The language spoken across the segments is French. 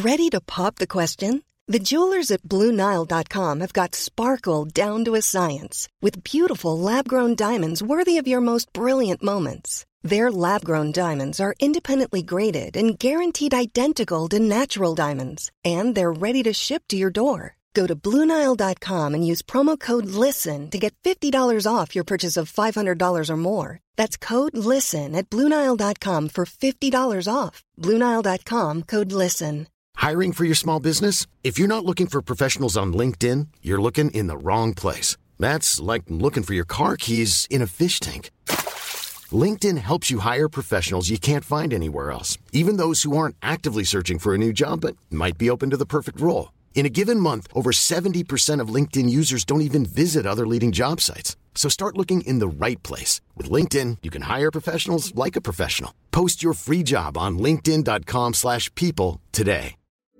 Ready to pop the question? The jewelers at BlueNile.com have got sparkle down to a science with beautiful lab-grown diamonds worthy of your most brilliant moments. Their lab-grown diamonds are independently graded and guaranteed identical to natural diamonds, and they're ready to ship to your door. Go to BlueNile.com and use promo code LISTEN to get $50 off your purchase of $500 or more. That's code LISTEN at BlueNile.com for $50 off. BlueNile.com, code LISTEN. Hiring for your small business? If you're not looking for professionals on LinkedIn, you're looking in the wrong place. That's like looking for your car keys in a fish tank. LinkedIn helps you hire professionals you can't find anywhere else, even those who aren't actively searching for a new job but might be open to the perfect role. In a given month, over 70% of LinkedIn users don't even visit other leading job sites. So start looking in the right place. With LinkedIn, you can hire professionals like a professional. Post your free job on linkedin.com/people today.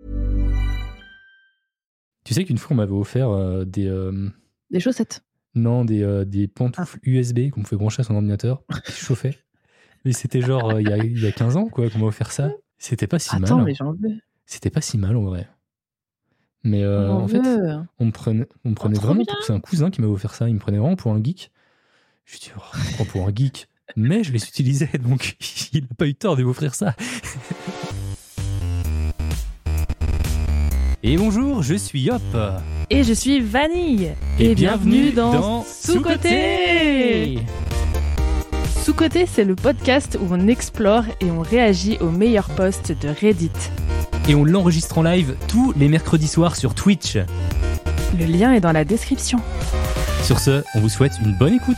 Tu sais qu'une fois, on m'avait offert Des chaussettes. Non, des pantoufles USB qu'on pouvait brancher à son ordinateur qui chauffaient. Mais c'était genre il y a 15 ans quoi, qu'on m'a offert ça. C'était pas si mal. Attends, mais j'en veux. C'était pas si mal en vrai. Mais en fait, on me prenait vraiment pour... C'est un cousin qui m'avait offert ça. Il me prenait vraiment pour un geek. Je me dis, oh, je me prends pour un geek. Mais je les utilisais, donc il n'a pas eu tort de m'offrir ça. Et bonjour, je suis Yop. Et je suis Vanille. Et bienvenue dans Sous-Côté. Sous-Côté, c'est le podcast où on explore et on réagit aux meilleurs posts de Reddit. Et on l'enregistre en live tous les mercredis soirs sur Twitch. Le lien est dans la description. Sur ce, on vous souhaite une bonne écoute.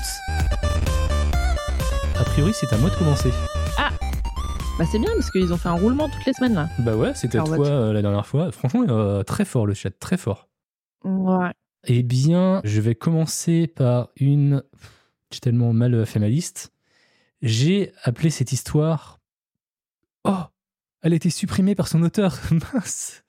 A priori, c'est à moi de commencer. Ah, bah c'est bien parce qu'ils ont fait un roulement toutes les semaines là. Bah ouais, c'était toi la dernière fois. Franchement, très fort le chat, très fort. Ouais. Eh bien, je vais commencer par une... J'ai tellement mal fait ma liste. J'ai appelé cette histoire... Oh, elle a été supprimée par son auteur. Mince.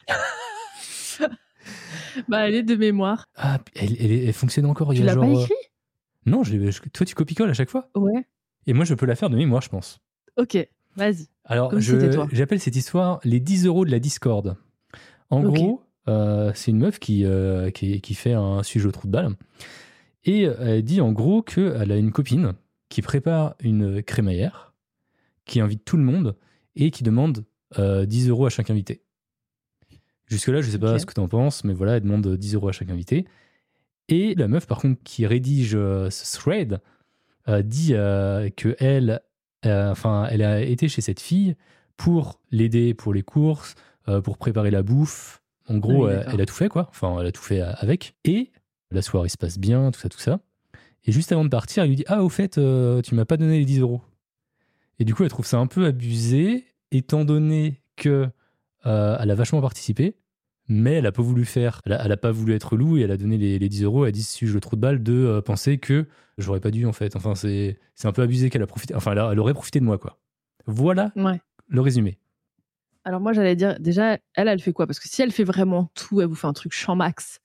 Bah, elle est de mémoire. Ah, elle fonctionne encore. Tu il y a l'as genre... pas écrit ? Non, toi tu copies-colles à chaque fois. Ouais. Et moi, je peux la faire de mémoire, je pense. Ok, vas-y. Alors, comme c'était toi. j'appelle cette histoire les 10 € de la Discord. En gros, c'est une meuf qui fait un sujet au trou de balle. Et elle dit en gros qu'elle a une copine qui prépare une crémaillère, qui invite tout le monde et qui demande 10 € à chaque invité. Jusque-là, je sais pas ce que tu en penses, mais voilà, elle demande 10 € à chaque invité. Et la meuf, par contre, qui rédige ce thread, dit qu'elle elle a été chez cette fille pour l'aider pour les courses, pour préparer la bouffe. En gros, elle a tout fait, quoi. Enfin, elle a tout fait avec. Et la soirée se passe bien, tout ça. Et juste avant de partir, elle lui dit « Ah, au fait, tu m'as pas donné les 10 €. » Et du coup, elle trouve ça un peu abusé, étant donné que elle a vachement participé, mais elle a pas voulu faire. Elle a pas voulu être loup et elle a donné les 10 €. Elle dit, si je le trou de balle, de penser que j'aurais pas dû, en fait. Enfin, c'est un peu abusé qu'elle a profité. Enfin, elle aurait profité de moi, quoi. Voilà le résumé. Alors moi, j'allais dire, déjà, elle fait quoi ? Parce que si elle fait vraiment tout, elle vous fait un truc champ max.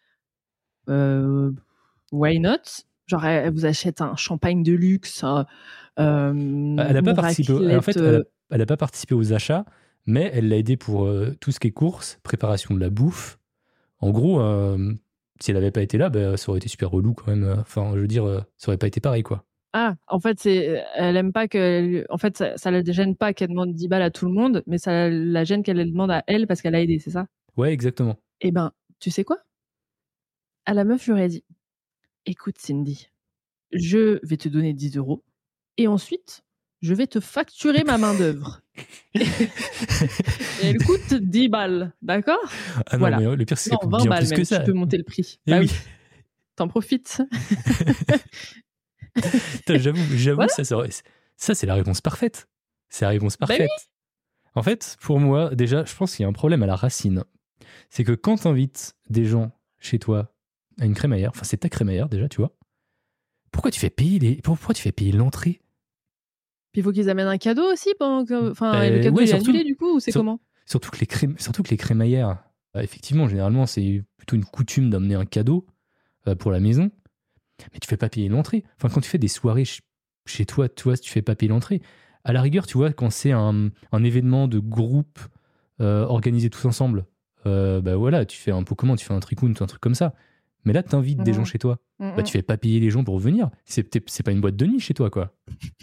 Why not ? Genre, elle vous achète un champagne de luxe. Elle n'a pas participé. En fait, elle a pas participé aux achats, mais elle l'a aidé pour tout ce qui est courses, préparation de la bouffe. En gros, si elle n'avait pas été là, ça aurait été super relou quand même. Enfin, je veux dire, ça aurait pas été pareil, quoi. Ah, en fait, elle aime pas que... En fait, ça la gêne pas qu'elle demande 10 balles à tout le monde, mais ça la gêne qu'elle le demande à elle parce qu'elle a aidé, c'est ça ? Ouais, exactement. Eh ben, tu sais quoi ? À la meuf, j'aurais dit, écoute Cindy, je vais te donner 10 € et ensuite, je vais te facturer ma main-d'œuvre. Et elle coûte 10 balles, d'accord ? Ah non, voilà. mais le pire, c'est qu'elle coûte 20 bien balles plus même, que ça. tu peux monter le prix. Bah oui. T'en profites. J'avoue, voilà. Ça, c'est la réponse parfaite. C'est la réponse parfaite. Bah oui. En fait, pour moi, déjà, je pense qu'il y a un problème à la racine. C'est que quand t'invites des gens chez toi à une crémaillère, enfin, c'est ta crémaillère déjà, tu vois, pourquoi tu fais payer l'entrée ? Puis il faut qu'ils amènent un cadeau aussi pendant que... Enfin, le cadeau est annulé du coup, ou c'est comment ? Surtout que les crémaillères, effectivement, généralement, c'est plutôt une coutume d'amener un cadeau pour la maison. Mais tu fais pas payer l'entrée. Enfin, quand tu fais des soirées chez toi, tu vois, tu fais pas payer l'entrée. À la rigueur, tu vois, quand c'est un événement de groupe organiser tous ensemble. Bah voilà, tu fais un Pokémon, tu fais un Tricoon, un truc comme ça. Mais là, t'invites des gens chez toi. Bah, tu fais pas payer les gens pour venir. C'est pas une boîte de nuit chez toi, quoi.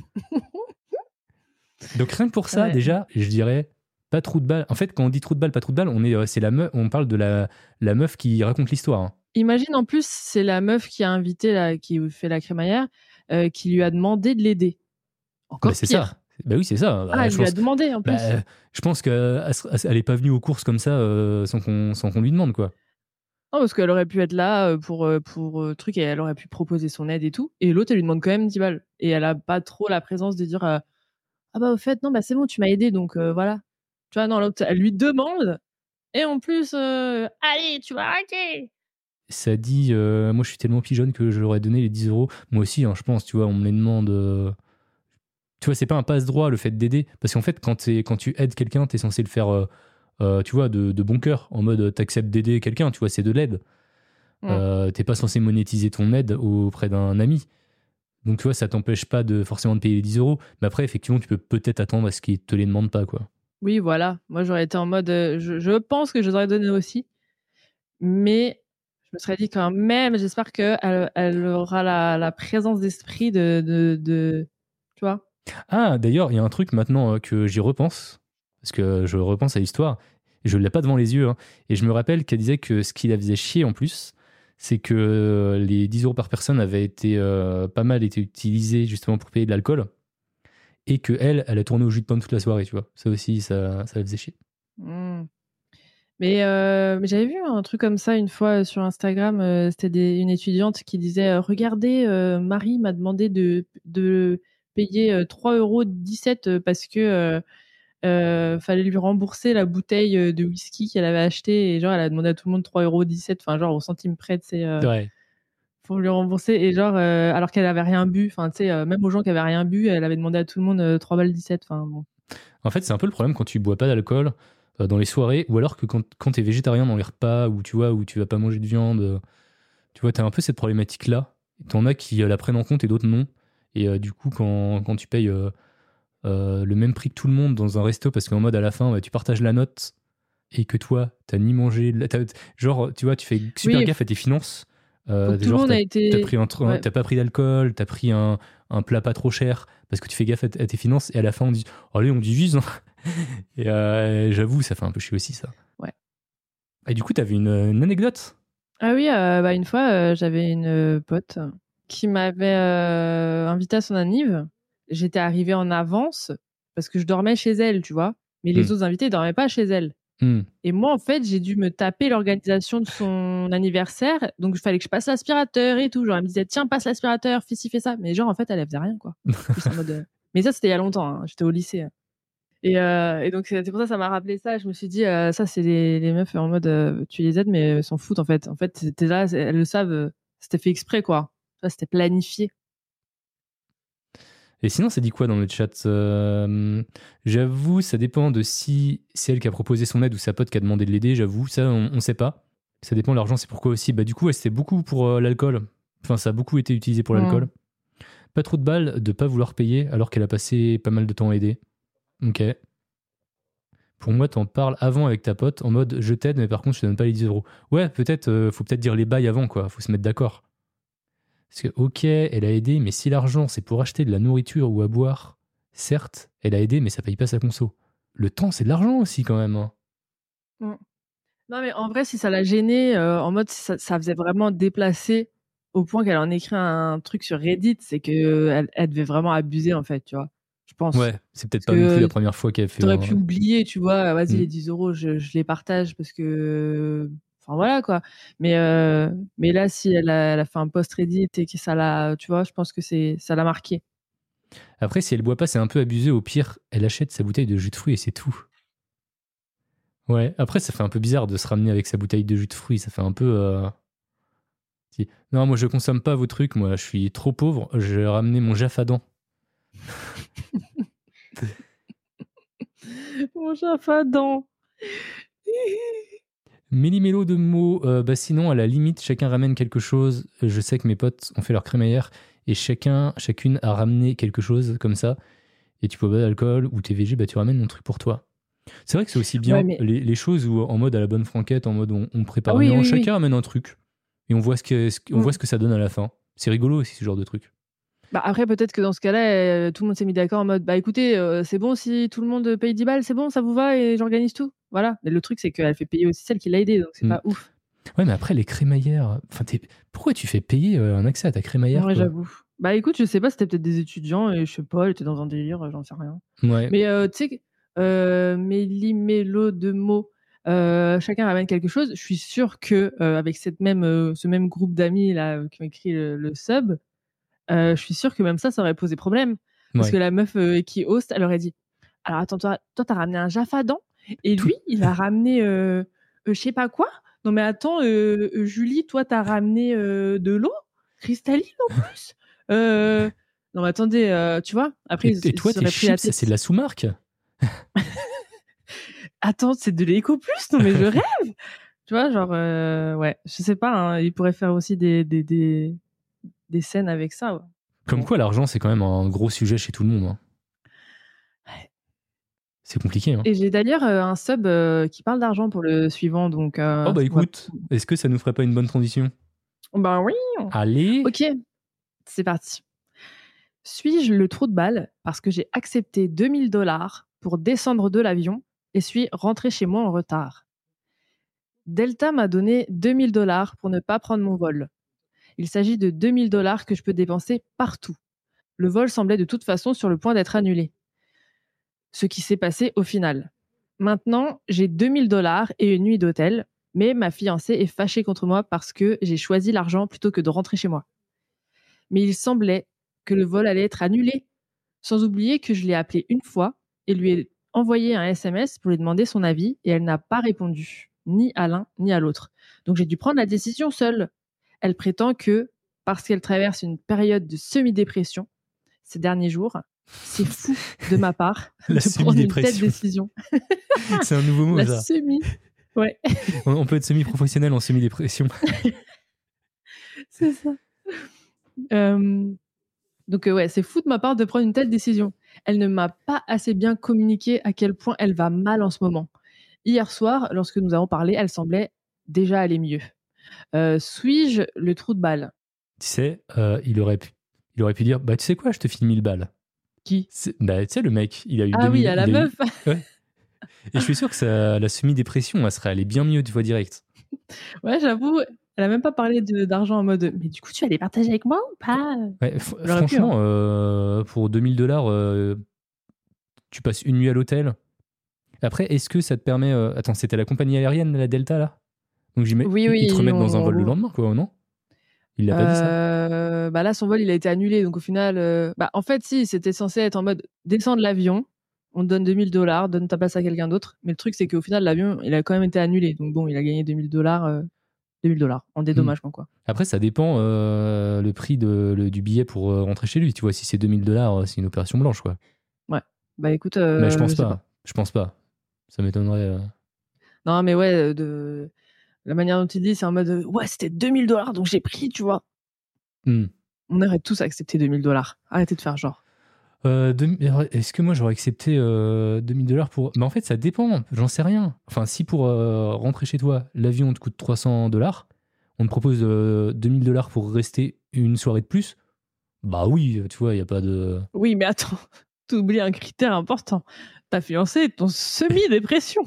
Donc rien que pour ça, déjà, je dirais pas trou de balle. En fait, quand on dit trou de balle, pas trou de balle, on parle de la meuf qui raconte l'histoire. Hein. Imagine en plus, c'est la meuf qui a invité, qui fait la crémaillère, qui lui a demandé de l'aider. Encore c'est pire. Ça. Bah oui, c'est ça. Ah, elle lui a demandé en plus. Je pense qu'elle est pas venue aux courses comme ça sans qu'on lui demande, quoi. Non, parce qu'elle aurait pu être là pour truc et elle aurait pu proposer son aide et tout. Et l'autre, elle lui demande quand même 10 balles. Et elle a pas trop la présence de dire ah bah au fait, non, bah c'est bon, tu m'as aidé, donc voilà. Tu vois, non, l'autre, elle lui demande. Et en plus, allez, tu vas arrêter. Ça dit, moi je suis tellement pigeonne que je leur ai donné les 10 euros. Moi aussi, hein, je pense, tu vois, on me les demande. Tu vois, c'est pas un passe-droit le fait d'aider. Parce qu'en fait, quand tu aides quelqu'un, t'es censé le faire, tu vois, de bon cœur. En mode, t'acceptes d'aider quelqu'un, tu vois, c'est de l'aide. T'es pas censé monétiser ton aide auprès d'un ami. Donc, tu vois, ça t'empêche pas forcément de payer les 10 euros. Mais après, effectivement, tu peux peut-être attendre à ce qu'ils te les demandent pas, quoi. Oui, voilà. Moi, j'aurais été en mode. Je pense que je les aurais donné aussi. Mais je me serais dit quand même, j'espère qu'elle aura la présence d'esprit de. Tu vois? Ah, d'ailleurs, il y a un truc maintenant que j'y repense. Parce que je repense à l'histoire. Et je ne l'ai pas devant les yeux. Hein, et je me rappelle qu'elle disait que ce qui la faisait chier en plus, c'est que les 10 euros par personne avaient été pas mal été utilisés justement pour payer de l'alcool. Et qu'elle a tourné au jus de pomme toute la soirée, tu vois. Ça aussi, ça la faisait chier. Mais j'avais vu un truc comme ça une fois sur Instagram. C'était une étudiante qui disait regardez, Marie m'a demandé de payer 3,17 € parce que fallait lui rembourser la bouteille de whisky qu'elle avait achetée. Et genre, elle a demandé à tout le monde 3,17 €, enfin, genre au centime près, tu sais, pour lui rembourser. Et genre, alors qu'elle avait rien bu, enfin, tu sais, même aux gens qui avaient rien bu, elle avait demandé à tout le monde 3,17 €. Enfin, bon. En fait, c'est un peu le problème quand tu bois pas d'alcool dans les soirées, ou alors que quand t'es végétarien dans les repas, où tu vois, où tu vas pas manger de viande, tu vois, t'as un peu cette problématique-là. T'en as qui la prennent en compte et d'autres non. Et du coup, quand tu payes le même prix que tout le monde dans un resto, parce qu'en mode à la fin, tu partages la note, et que toi, t'as ni mangé... Genre, tu vois, tu fais super gaffe à tes finances. Tout le monde a été... T'as pas pris d'alcool, t'as pris un plat pas trop cher, parce que tu fais gaffe à tes finances, et à la fin, on dit « Allez, on divise hein. !» Et j'avoue, ça fait un peu chier aussi, ça. Ouais. Et du coup, t'avais une anecdote? Ah oui, une fois, j'avais une pote qui m'avait invité à son anniv. J'étais arrivée en avance parce que je dormais chez elle, tu vois. Mais les autres invités ne dormaient pas chez elle. Et moi, en fait, j'ai dû me taper l'organisation de son anniversaire. Donc, il fallait que je passe l'aspirateur et tout. Genre, elle me disait, tiens, passe l'aspirateur, fais ci, fais ça. Mais genre, en fait, elle faisait rien, quoi. En mode, Mais ça, c'était il y a longtemps. Hein. J'étais au lycée. Et donc, c'est pour ça m'a rappelé ça. Je me suis dit, ça, c'est les meufs en mode, tu les aides, mais elles s'en foutent, en fait. En fait, c'était là, elles le savent. C'était fait exprès, quoi. Ça, c'était planifié. Et sinon, ça dit quoi dans le chat? J'avoue, ça dépend de si c'est elle qui a proposé son aide ou sa pote qui a demandé de l'aider. J'avoue, ça, on sait pas. Ça dépend de l'argent, c'est pourquoi aussi. Bah, du coup, c'était beaucoup pour l'alcool. Enfin, ça a beaucoup été utilisé pour l'alcool. Pas trop de balles de pas vouloir payer alors qu'elle a passé pas mal de temps à aider. Ok. Pour moi, t'en parles avant avec ta pote en mode je t'aide, mais par contre, je te donne pas les 10 euros. Ouais, peut-être, faut peut-être dire les bails avant, quoi. Faut se mettre d'accord. Parce que, ok, elle a aidé, mais si l'argent c'est pour acheter de la nourriture ou à boire, certes, elle a aidé, mais ça paye pas sa conso. Le temps, c'est de l'argent aussi, quand même. Hein. Non, mais en vrai, si ça l'a gênée, en mode ça faisait vraiment déplacer au point qu'elle en écrit un truc sur Reddit, c'est qu'elle devait vraiment abuser, en fait, tu vois. Je pense. Ouais, c'est peut-être pas non plus la première fois qu'elle fait. T'aurais pu oublier, tu vois, vas-y, les 10 euros, je les partage parce que. Enfin, voilà, quoi. Mais là, si elle a fait un post Reddit et que ça l'a. Tu vois, je pense que ça l'a marqué. Après, si elle boit pas, c'est un peu abusé. Au pire, elle achète sa bouteille de jus de fruits et c'est tout. Ouais, après, ça fait un peu bizarre de se ramener avec sa bouteille de jus de fruits. Ça fait un peu. Non, moi, je consomme pas vos trucs. Moi, je suis trop pauvre. J'ai ramené mon Jaffadan. Mon Jaffadan. Méli-mélo de mots. Bah sinon, à la limite, chacun ramène quelque chose. Je sais que mes potes ont fait leur crémaillère et chacune a ramené quelque chose comme ça. Et tu peux boire d'alcool ou t'es végé, bah tu ramènes mon truc pour toi. C'est vrai que c'est aussi bien Ouais, mais- les choses où, en mode à la bonne franquette, en mode on prépare Ah oui, bien, oui, chacun oui. amène un truc et on voit on Mm. voit ce que ça donne à la fin. C'est rigolo aussi ce genre de truc. Bah après, peut-être que dans ce cas-là, tout le monde s'est mis d'accord en mode bah écoutez, c'est bon si tout le monde paye 10 balles, c'est bon, ça vous va et j'organise tout. Voilà. Mais le truc, c'est qu'elle fait payer aussi celle qui l'a aidé, donc c'est Mm. pas ouf. Ouais, mais après les crémaillères, enfin, pourquoi tu fais payer un accès à ta crémaillère, Ouais, quoi? j'avoue. Bah écoute, je sais pas, c'était peut-être des étudiants et je sais pas, elle était dans un délire, j'en sais rien. Ouais. Mais tu sais, méli-mélo de mots, chacun ramène quelque chose. Je suis sûre que avec ce même groupe d'amis là qui ont écrit le sub, je suis sûre que même ça aurait posé problème. Parce Ouais. que la meuf qui host, elle aurait dit alors attends, toi, t'as ramené un Jaffadan et Tout- lui, il a ramené je sais pas quoi. Non mais attends, Julie, toi, t'as ramené de l'eau cristalline en plus. Non mais attendez, tu vois, après Et ils toi, se tes seraient pris la chips, tête. c'est de la sous-marque? Attends, c'est de l'éco plus? Non mais je rêve. Tu vois, genre ouais, je sais pas, hein, ils pourraient faire aussi des scènes avec ça. Ouais. Comme Bon. quoi, l'argent, c'est quand même un gros sujet chez tout le monde, hein. Ouais. C'est compliqué, hein. Et j'ai d'ailleurs un sub qui parle d'argent pour le suivant, donc Oh bah on va- écoute, est-ce que ça nous ferait pas une bonne transition? Ben oui. Allez! Ok, c'est parti. Suis-je le trou de balle parce que j'ai accepté $2000 pour descendre de l'avion et suis rentré chez moi en retard? Delta m'a donné $2000 pour ne pas prendre mon vol. Il s'agit de $2000 que je peux dépenser partout. Le vol semblait de toute façon sur le point d'être annulé. Ce qui s'est passé au final. Maintenant, j'ai $2000 et une nuit d'hôtel, mais ma fiancée est fâchée contre moi parce que j'ai choisi l'argent plutôt que de rentrer chez moi. Mais il semblait que le vol allait être annulé, sans oublier que je l'ai appelée une fois et lui ai envoyé un SMS pour lui demander son avis et elle n'a pas répondu, ni à l'un ni à l'autre. Donc j'ai dû prendre la décision seule. Elle prétend que, parce qu'elle traverse une période de semi-dépression ces derniers jours, c'est fou de ma part La de prendre une telle semi-dépression. décision. C'est un nouveau mot, La ça. semi. Ouais, On peut être semi-professionnel en semi-dépression. c'est ça. Donc ouais, c'est fou de ma part de prendre une telle décision. Elle ne m'a pas assez bien communiqué à quel point elle va mal en ce moment. Hier soir, lorsque nous avons parlé, elle semblait déjà aller mieux. Suis-je le trou de balle? Tu sais, il aurait pu dire, bah tu sais quoi, je te file 1000 balles. Qui? Bah tu sais, le mec, il a eu Ah 2000. oui, à la meuf. Ouais. Et je suis sûr que la semi-dépression, elle serait allée bien mieux, tu vois, direct. Ouais, j'avoue, elle a même pas parlé d'argent en mode mais du coup, tu vas les partager avec moi ou pas? Ouais, J'aurais pu, franchement, pour $2000, tu passes une nuit à l'hôtel. Après, est-ce que ça te permet... Attends, c'était la compagnie aérienne, la Delta, là? Donc Oui, ils te oui, remettent dans un vol le lendemain, quoi, non? Il l'a pas dit, ça? bah là, son vol, il a été annulé. Donc au final, bah en fait, si, c'était censé être en mode descends de l'avion, on te donne $2000, donne ta place à quelqu'un d'autre. Mais le truc, c'est qu'au final, l'avion, il a quand même été annulé. Donc bon, il a gagné $2000, $2000 en dédommagement, quoi. Après, ça dépend le prix du billet pour rentrer chez lui. Tu vois, si c'est $2000, c'est une opération blanche, quoi. Ouais. Bah écoute, Mais je pense sais pas. Je pense pas. Ça m'étonnerait. Non, mais ouais, de la manière dont il dit, c'est en mode ouais, c'était $2000, donc j'ai pris, tu vois. Hmm. On aurait tous accepté $2000. Arrêtez de faire genre. Est-ce que moi j'aurais accepté $2000 pour. Mais en fait, ça dépend. J'en sais rien. Enfin, si pour rentrer chez toi, l'avion te coûte $300, on te propose $2000 pour rester une soirée de plus, bah oui, tu vois, il n'y a pas de. Oui, mais attends, t'oublies un critère important. Ta fiancée est en semi-dépression.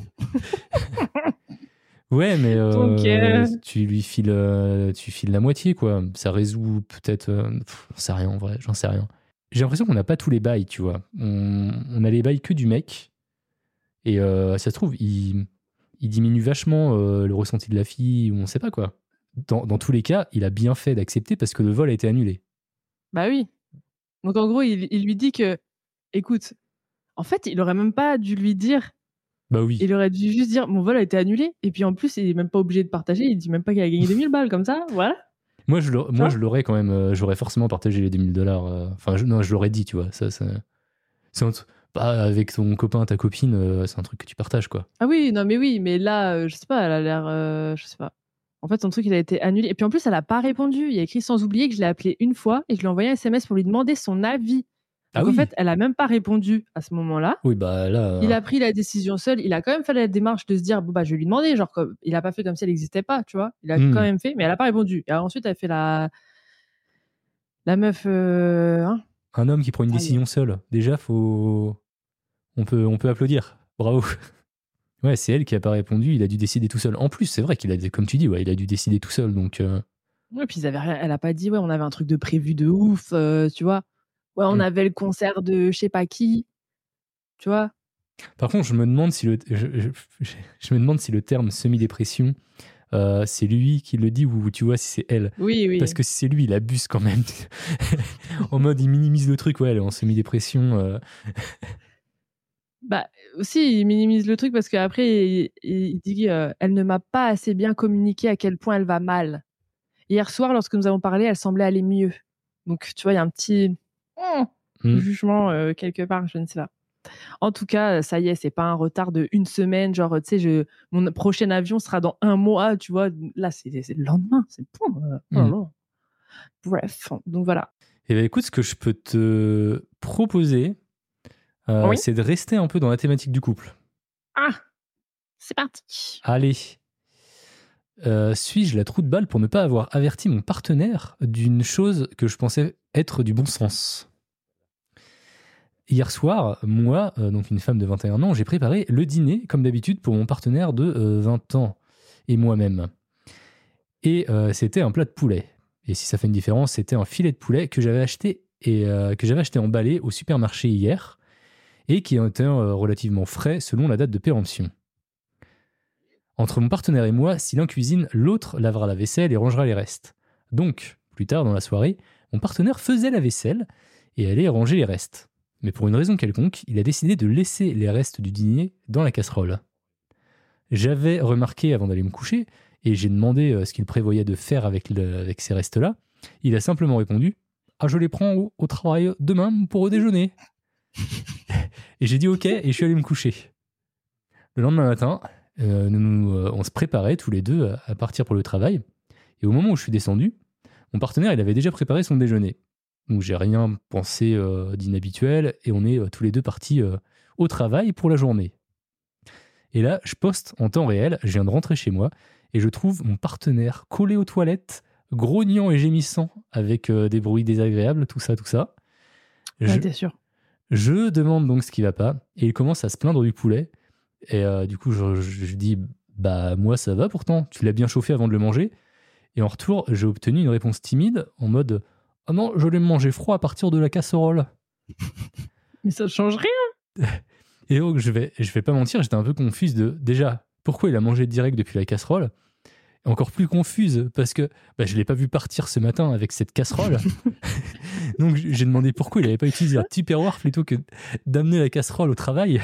Ouais, mais Donc, tu files la moitié, quoi. Ça résout peut-être. J'en sais rien, en vrai, j'en sais rien. J'ai l'impression qu'on n'a pas tous les bails, tu vois. On a les bails que du mec. Et ça se trouve, il diminue vachement le ressenti de la fille, ou on sait pas quoi. Dans tous les cas, il a bien fait d'accepter parce que le vol a été annulé. Bah oui. Donc en gros, il lui dit que, écoute, en fait, il aurait même pas dû lui dire. Bah oui. Il aurait dû juste dire mon vol a été annulé. Et puis en plus, il est même pas obligé de partager. Il dit même pas qu'il a gagné 2000 balles comme ça. Voilà. Moi, je l'aurais quand même. J'aurais forcément partagé les $2000. Enfin, non, je l'aurais dit, tu vois. Avec ton copain, ta copine, c'est un truc que tu partages, quoi. Ah oui, non, mais oui. Mais là, je sais pas, elle a l'air. Je sais pas. En fait, son truc, il a été annulé. Et puis en plus, elle a pas répondu. Il y a écrit sans oublier que je l'ai appelé une fois et je lui ai envoyé un SMS pour lui demander son avis. Ah Donc, en oui. fait, elle a même pas répondu à ce moment-là. Oui, bah là. Il a pris la décision seul. Il a quand même fait la démarche de se dire, bon, bah, je vais lui demander. Genre, il a pas fait comme si elle n'existait pas, tu vois. Il a quand même fait, mais elle a pas répondu. Et ensuite, elle fait la meuf. Hein. Un homme qui prend une Ça y est. décision seul. Déjà, on peut applaudir. Bravo. Ouais, c'est elle qui a pas répondu. Il a dû décider tout seul. En plus, c'est vrai qu'il a, comme tu dis, ouais, il a dû décider tout seul. Donc, Ouais, puis ils avaient rien. Elle a pas dit, ouais, on avait un truc de prévu de ouf, tu vois. Ouais, on avait le concert de je sais pas qui, tu vois. Par contre, je me demande si je me demande si le terme semi-dépression, c'est lui qui le dit ou tu vois si c'est elle. Oui, oui. Parce que si c'est lui, il abuse quand même. En mode, il minimise le truc. Ouais, elle est en semi-dépression. Bah, aussi, il minimise le truc parce qu'après, il dit elle ne m'a pas assez bien communiqué à quel point elle va mal. Hier soir, lorsque nous avons parlé, elle semblait aller mieux. Donc, tu vois, il y a un petit jugement quelque part, je ne sais pas. En tout cas, ça y est, c'est pas un retard de une semaine. Genre, tu sais, mon prochain avion sera dans 1 mois, tu vois. Là, c'est le lendemain. C'est bon. Oh là là. Bref, donc voilà. Et ben écoute, ce que je peux te proposer, Oui. c'est de rester un peu dans la thématique du couple. Ah, c'est parti. Allez. Suis-je la trou de balle pour ne pas avoir averti mon partenaire d'une chose que je pensais être du bon sens ? Hier soir, moi, donc une femme de 21 ans, j'ai préparé le dîner, comme d'habitude, pour mon partenaire de 20 ans et moi-même. Et c'était un plat de poulet. Et si ça fait une différence, c'était un filet de poulet que j'avais acheté emballé au supermarché hier et qui était relativement frais selon la date de péremption. Entre mon partenaire et moi, si l'un cuisine, l'autre lavera la vaisselle et rangera les restes. Donc, plus tard dans la soirée, mon partenaire faisait la vaisselle et allait ranger les restes. Mais pour une raison quelconque, il a décidé de laisser les restes du dîner dans la casserole. J'avais remarqué avant d'aller me coucher, et j'ai demandé ce qu'il prévoyait de faire avec ces restes-là. Il a simplement répondu « Ah, je les prends au travail demain pour au déjeuner. » Et j'ai dit « Ok » et je suis allé me coucher. Le lendemain matin, on se préparait tous les deux à partir pour le travail. Et au moment où je suis descendu, mon partenaire il avait déjà préparé son déjeuner. Donc j'ai rien pensé d'inhabituel et on est tous les deux partis au travail pour la journée. Et là, je poste en temps réel, je viens de rentrer chez moi et je trouve mon partenaire collé aux toilettes, grognant et gémissant avec des bruits désagréables, tout ça. Ouais, t'es sûr. Je demande donc ce qui va pas et il commence à se plaindre du poulet. Et du coup, je dis bah moi ça va pourtant, tu l'as bien chauffé avant de le manger. Et en retour, j'ai obtenu une réponse timide en mode « Ah non, je l'ai mangé froid à partir de la casserole. » Mais ça change rien. Et donc, je vais pas mentir, j'étais un peu confuse de déjà pourquoi il a mangé direct depuis la casserole. Et encore plus confuse parce que je l'ai pas vu partir ce matin avec cette casserole. Donc j'ai demandé pourquoi il avait pas utilisé un tupperware plutôt que d'amener la casserole au travail.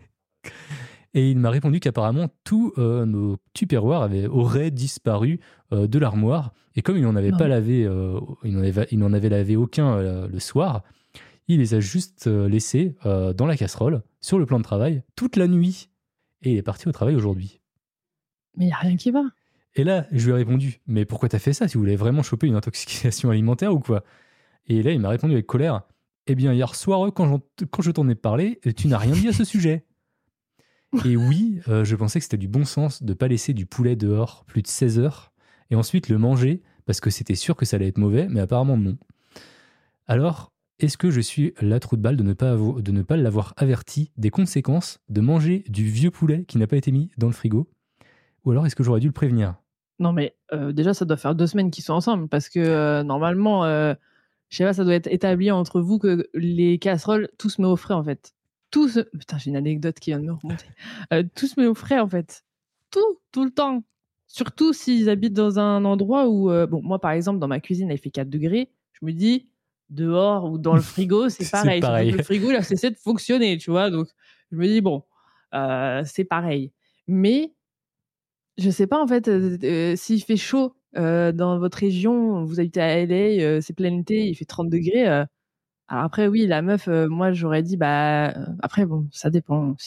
Et il m'a répondu qu'apparemment tous nos tupperwares auraient disparu de l'armoire. Et comme il n'en avait pas lavé, il n'en avait lavé aucun le soir, il les a juste laissés dans la casserole, sur le plan de travail, toute la nuit. Et il est parti au travail aujourd'hui. Mais il n'y a rien qui va. Et là, je lui ai répondu, mais pourquoi t'as fait ça? Si vous voulez vraiment choper une intoxication alimentaire ou quoi? Et là, il m'a répondu avec colère, eh bien, hier soir, quand je t'en ai parlé, tu n'as rien dit à ce sujet. Et oui, je pensais que c'était du bon sens de ne pas laisser du poulet dehors plus de 16 heures et ensuite le manger parce que c'était sûr que ça allait être mauvais, mais apparemment non. Alors, est-ce que je suis la trou de balle de ne pas l'avoir averti des conséquences de manger du vieux poulet qui n'a pas été mis dans le frigo? Ou alors est-ce que j'aurais dû le prévenir? Non, mais déjà, ça doit faire 2 semaines qu'ils sont ensemble parce que normalement, je sais pas, ça doit être établi entre vous que les casseroles, tout se met au frais en fait. Putain, j'ai une anecdote qui vient de me remonter. Tout se met au frais en fait. Tout le temps. Surtout s'ils habitent dans un endroit où, bon, moi par exemple, dans ma cuisine, il fait 4 degrés. Je me dis, dehors ou dans le frigo, c'est pareil. pareil. Le frigo, il a cessé de fonctionner, tu vois. Donc, je me dis, bon, c'est pareil. Mais, je sais pas en fait, s'il fait chaud dans votre région, vous habitez à LA, c'est plein été, il fait 30 degrés. Alors après, oui, la meuf, moi, j'aurais dit, après, bon, ça dépend.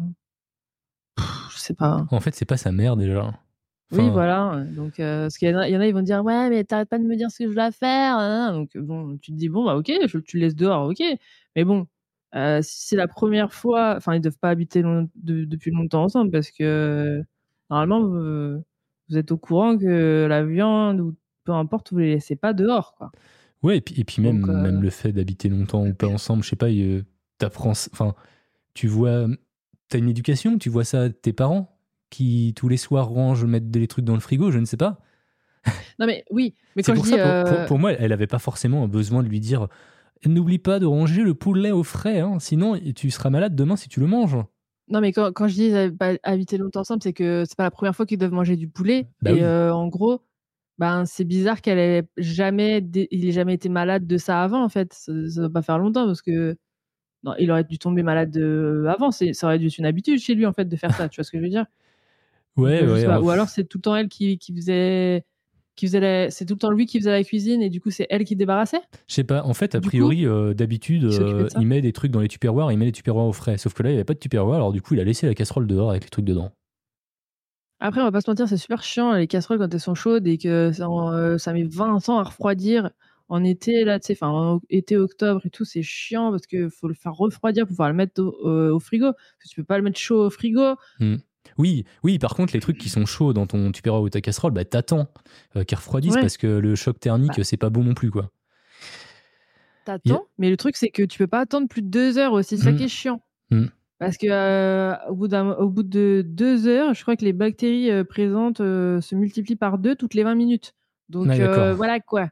Je sais pas. En fait, c'est pas sa mère déjà. Enfin, oui, voilà. Donc, parce qu'il y en a, ils vont dire, ouais, mais t'arrêtes pas de me dire ce que je dois faire. Donc, bon, tu te dis, bon, bah, ok, tu le laisses dehors, ok. Mais bon, si c'est la première fois, enfin, ils doivent pas habiter depuis longtemps ensemble parce que normalement, vous êtes au courant que la viande ou peu importe, vous les laissez pas dehors, quoi. Ouais, et puis Donc, même le fait d'habiter longtemps ou pas ensemble, je sais pas, t'apprends, enfin, tu vois, t'as une éducation, tu vois ça à tes parents qui tous les soirs rangent, mettent des trucs dans le frigo, je ne sais pas. non mais oui, mais C'est quand je pour dis, ça, pour moi, elle avait pas forcément besoin de lui dire n'oublie pas de ranger le poulet au frais, hein, sinon tu seras malade demain si tu le manges. non mais quand je dis habiter longtemps ensemble, c'est que c'est pas la première fois qu'ils doivent manger du poulet Bah et oui. en gros, ben, c'est bizarre il ait jamais été malade de ça avant en fait. Ça doit pas faire longtemps parce que non, il aurait dû tomber malade, avant, ça aurait dû être une habitude chez lui en fait de faire ça, tu vois ce que je veux dire? Donc, Ouais, je ouais. sais pas, ou alors c'est tout le temps elle c'est tout le temps lui qui faisait la cuisine et du coup c'est elle qui débarrassait? Je sais pas, en fait, a Du coup, priori, d'habitude, qui s'occupait de ça? il met des trucs dans les tupperwares, il met les tupperwares au frais. Sauf que là, il n'y avait pas de tupperware, alors du coup, il a laissé la casserole dehors avec les trucs dedans. Après, on va pas se mentir, c'est super chiant les casseroles quand elles sont chaudes et que ça met 20 ans à refroidir. En été là, tu sais, enfin en été, octobre et tout, c'est chiant parce que faut le faire refroidir pour pouvoir le mettre au frigo. Parce que tu peux pas le mettre chaud au frigo. Hmm. Oui, oui, par contre, les trucs qui sont chauds dans ton tupperware ou ta casserole, bah t'attends qu'ils refroidissent Ouais, parce que le choc thermique, bah, c'est pas bon non plus, quoi. Il y a- mais le truc c'est que tu peux pas attendre plus de 2 heures aussi, c'est ça Hmm, qui est chiant. hmm. Parce que, au bout de 2 heures, je crois que les bactéries, présentes, se multiplient par 2 toutes les 20 minutes. Donc, Ouais, d'accord. voilà quoi.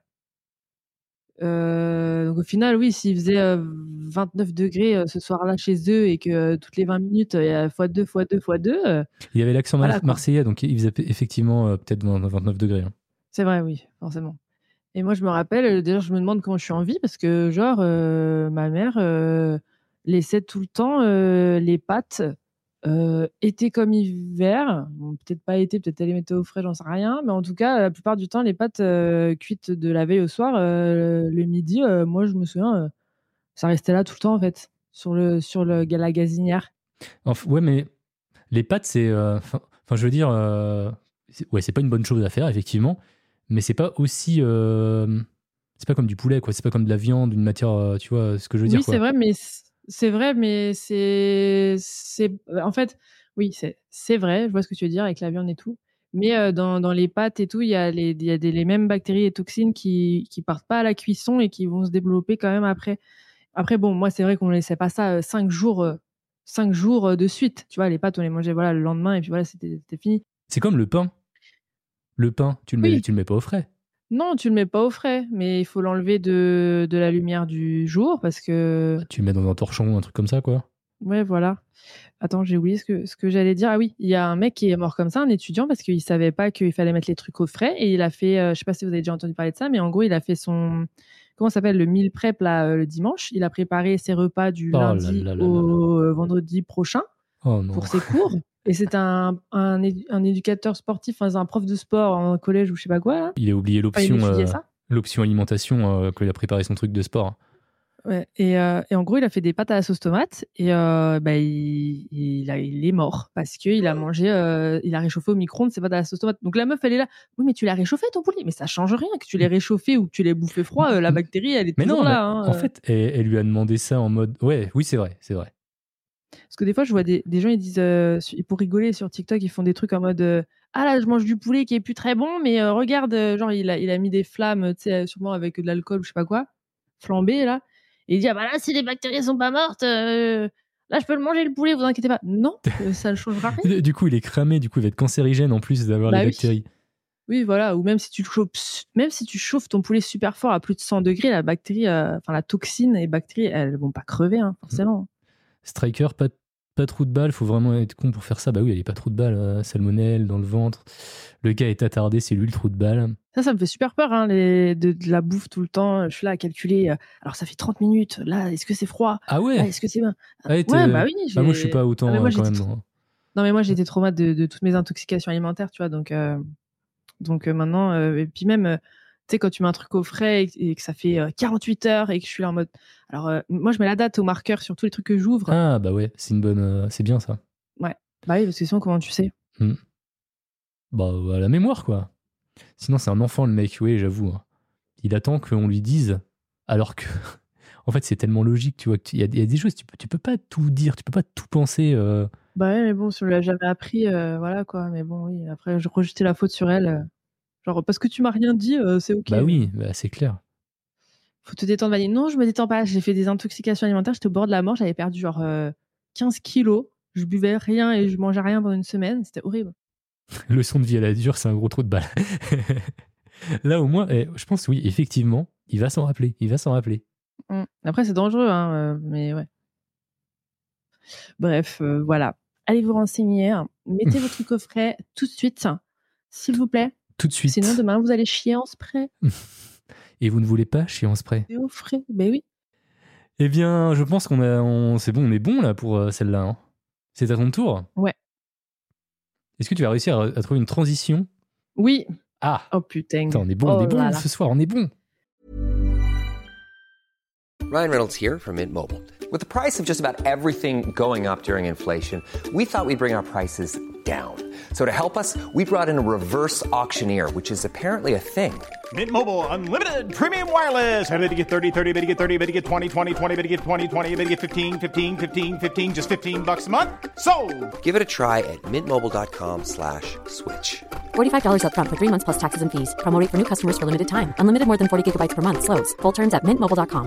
Donc au final, oui, s'il faisait, 29 degrés ce soir-là chez eux et que toutes les 20 minutes, il y a fois 2 fois 2 fois 2, Il y avait l'accent voilà quoi. marseillais, donc il faisait effectivement peut-être 29 degrés. Hein. C'est vrai, oui, forcément. Et moi, je me rappelle, d'ailleurs, je me demande comment je suis en vie parce que genre, ma mère, laissait tout le temps, les pâtes, été comme hiver. Bon, peut-être pas été, peut-être elle les mettait au frais, j'en sais rien. Mais en tout cas, la plupart du temps, les pâtes, cuites de la veille au soir, le midi, moi, je me souviens, ça restait là tout le temps en fait, sur la gazinière. Ouais, mais les pâtes, c'est. Enfin, je veux dire, ouais, c'est pas une bonne chose à faire, effectivement, mais c'est pas aussi. C'est pas comme du poulet, quoi. C'est pas comme de la viande, une matière. Tu vois ce que je veux dire, Oui, c'est quoi. vrai, mais en fait, oui, c'est vrai, je vois ce que tu veux dire avec la viande et tout. Mais dans les pâtes et tout, il y a les mêmes bactéries et toxines qui partent pas à la cuisson et qui vont se développer quand même après. Après bon, moi, c'est vrai qu'on ne laissait pas ça, 5 jours, 5 jours, de suite. Tu vois? Les pâtes, on les mangeait, voilà, le lendemain et puis voilà, c'était fini. C'est comme le pain. Le pain, Oui. tu le mets pas au frais. Non, tu le mets pas au frais, mais il faut l'enlever de la lumière du jour parce que Tu le mets dans un torchon, un truc comme ça, quoi. ouais, voilà. Attends, j'ai oublié ce que j'allais dire. Ah oui, il y a un mec qui est mort comme ça, un étudiant, parce qu'il savait pas qu'il fallait mettre les trucs au frais et il a fait, je sais pas si vous avez déjà entendu parler de ça, mais en gros, il a fait son comment ça s'appelle? Le meal prep là, le dimanche. Il a préparé ses repas du Oh là lundi là là là là. au, vendredi prochain Oh non. pour ses cours et c'est un éducateur sportif, enfin, c'est un prof de sport en collège ou je sais pas quoi là. Il a oublié Enfin, il étudiait ça. l'option alimentation quand il a préparé son truc de sport. Ouais et en gros, il a fait des pâtes à la sauce tomate et bah, il est mort parce qu'il a mangé, il a réchauffé au micro-ondes ses pâtes à la sauce tomate. Donc la meuf, elle est là: «Oui, mais tu l'as réchauffé ton poulet?» «Mais ça change rien que tu l'aies réchauffé ou que tu l'aies bouffé froid, la bactérie, elle est Mais toujours non, mais là, en hein, fait, elle lui a demandé ça en mode. Ouais, oui, c'est vrai, c'est vrai. Parce que des fois, je vois des gens, ils disent, pour rigoler sur TikTok, ils font des trucs en mode, «Ah là, je mange du poulet qui est plus très bon, mais regarde», genre il a mis des flammes, tu sais, sûrement avec de l'alcool ou je sais pas quoi, flambé là et il dit: «Ah bah là, si les bactéries sont pas mortes, là, je peux le manger le poulet, vous inquiétez pas». Non, ça ne changera rien. Du coup, il est cramé, du coup, il va être cancérigène en plus d'avoir les Bah oui. bactéries. Oui, voilà, ou même si tu chauffes ton poulet super fort à plus de 100 degrés, la bactérie, enfin la toxine et les bactéries, elles vont pas crever, hein, forcément. Striker, pas trop de balles, faut vraiment être con pour faire ça. Bah oui, elle est pas trop de balles, salmonelle dans le ventre. Le gars est attardé, c'est lui le trou de balle. Ça me fait super peur, hein, de la bouffe tout le temps. Je suis là à calculer, alors ça fait 30 minutes, là, est-ce que c'est froid? Ah Là, ouais. est-ce que c'est bon? Ah ouais, Ouais, bah oui, bah moi je suis pas ah mais autant moi quand j'étais même. trop Non. non mais moi j'étais trauma de toutes mes intoxications alimentaires, tu vois? Donc maintenant, et puis même, tu sais, quand tu mets un truc au frais et que ça fait, 48 heures et que je suis là en mode alors, moi je mets la date au marqueur sur tous les trucs que j'ouvre. Ah bah ouais, c'est une bonne, c'est bien ça. Ouais. Bah oui, parce que sinon comment tu sais? Hmm. Bah à la mémoire quoi. Sinon c'est un enfant le mec, oui j'avoue. Hein. Il attend qu'on lui dise, alors que En fait, c'est tellement logique, tu vois. Il y a des choses, tu peux pas tout dire, tu peux pas tout penser. Bah ouais, mais bon, si on lui a jamais appris, voilà quoi. Mais bon, oui, après, je rejetais la faute sur elle. Genre, parce que tu m'as rien dit, c'est ok. Bah oui, bah, c'est clair. Faut te détendre. Elle m'a dit non, je me détends pas. J'ai fait des intoxications alimentaires, j'étais au bord de la mort, j'avais perdu genre 15 kilos. Je buvais rien et je mangeais rien pendant une semaine. C'était horrible. Leçon de vie à la dure, c'est un gros trou de balle. Là, au moins, je pense, oui, effectivement, il va s'en rappeler. Il va s'en rappeler. Après, c'est dangereux, hein, mais ouais. Bref, voilà. Allez vous renseigner. Mettez votre coffret tout de suite, s'il vous plaît. Tout de suite. Sinon, demain, vous allez chier en spray. Et vous ne voulez pas chier en spray? Et au frais. Ben oui. Eh bien, je pense c'est bon, on est bon là pour celle-là. Hein. C'est à ton tour? Ouais. Est-ce que tu vas réussir à trouver une transition? Oui. Ah! Oh putain. Putain, on est bon, là. ce soir, on est bon. Ryan Reynolds here from Mint Mobile. With the price of just about everything going up during inflation, we thought we'd bring our prices down. So to help us, we brought in a reverse auctioneer, which is apparently a thing. Mint Mobile Unlimited Premium Wireless. How to get 30, 30, bit to get 30, bit to get 20, 20, 20, bit to get 20, 20, bit to get 15, 15, 15, 15, just $15 a month? Sold! Give it a try at mintmobile.com/switch. $45 up front for 3 months plus taxes and fees. Promo rate for new customers for limited time. Unlimited more than 40 gigabytes per month. Slows full terms at mintmobile.com.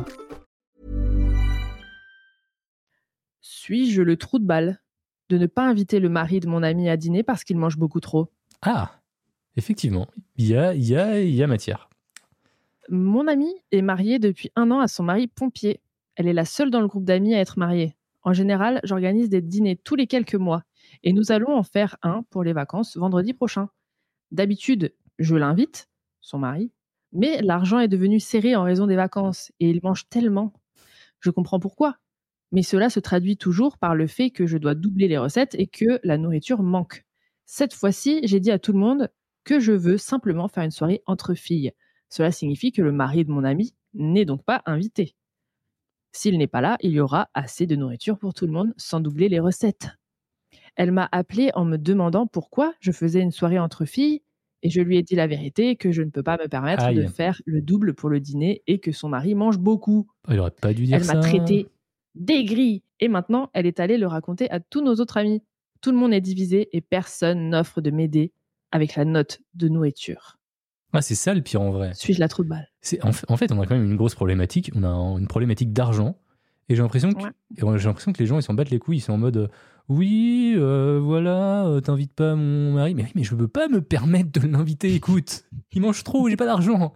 Suis-je le trou de balle de ne pas inviter le mari de mon ami à dîner parce qu'il mange beaucoup trop? Ah! Effectivement, il y a matière. Mon amie est mariée depuis 1 an à son mari pompier. Elle est la seule dans le groupe d'amis à être mariée. En général, j'organise des dîners tous les quelques mois et nous allons en faire un pour les vacances vendredi prochain. D'habitude, je l'invite, son mari, mais l'argent est devenu serré en raison des vacances et il mange tellement. Je comprends pourquoi, mais cela se traduit toujours par le fait que je dois doubler les recettes et que la nourriture manque. Cette fois-ci, j'ai dit à tout le monde que je veux simplement faire une soirée entre filles. Cela signifie que le mari de mon ami n'est donc pas invité. S'il n'est pas là, il y aura assez de nourriture pour tout le monde sans doubler les recettes. Elle m'a appelée en me demandant pourquoi je faisais une soirée entre filles et je lui ai dit la vérité que je ne peux pas me permettre de faire le double pour le dîner et que son mari mange beaucoup. Il aurait pas dû dire ça. Elle m'a traité d'aigrie et maintenant elle est allée le raconter à tous nos autres amis. Tout le monde est divisé et personne n'offre de m'aider avec la note de nourriture. Ah, c'est ça le pire en vrai. Suis-je la trou de balle? En fait, on a quand même une grosse problématique. On a une problématique d'argent. Et j'ai l'impression que les gens, ils s'en battent les couilles. Ils sont en mode oui, voilà, t'invites pas mon mari. Mais oui, mais je veux pas me permettre de l'inviter. Écoute, il mange trop, j'ai pas d'argent.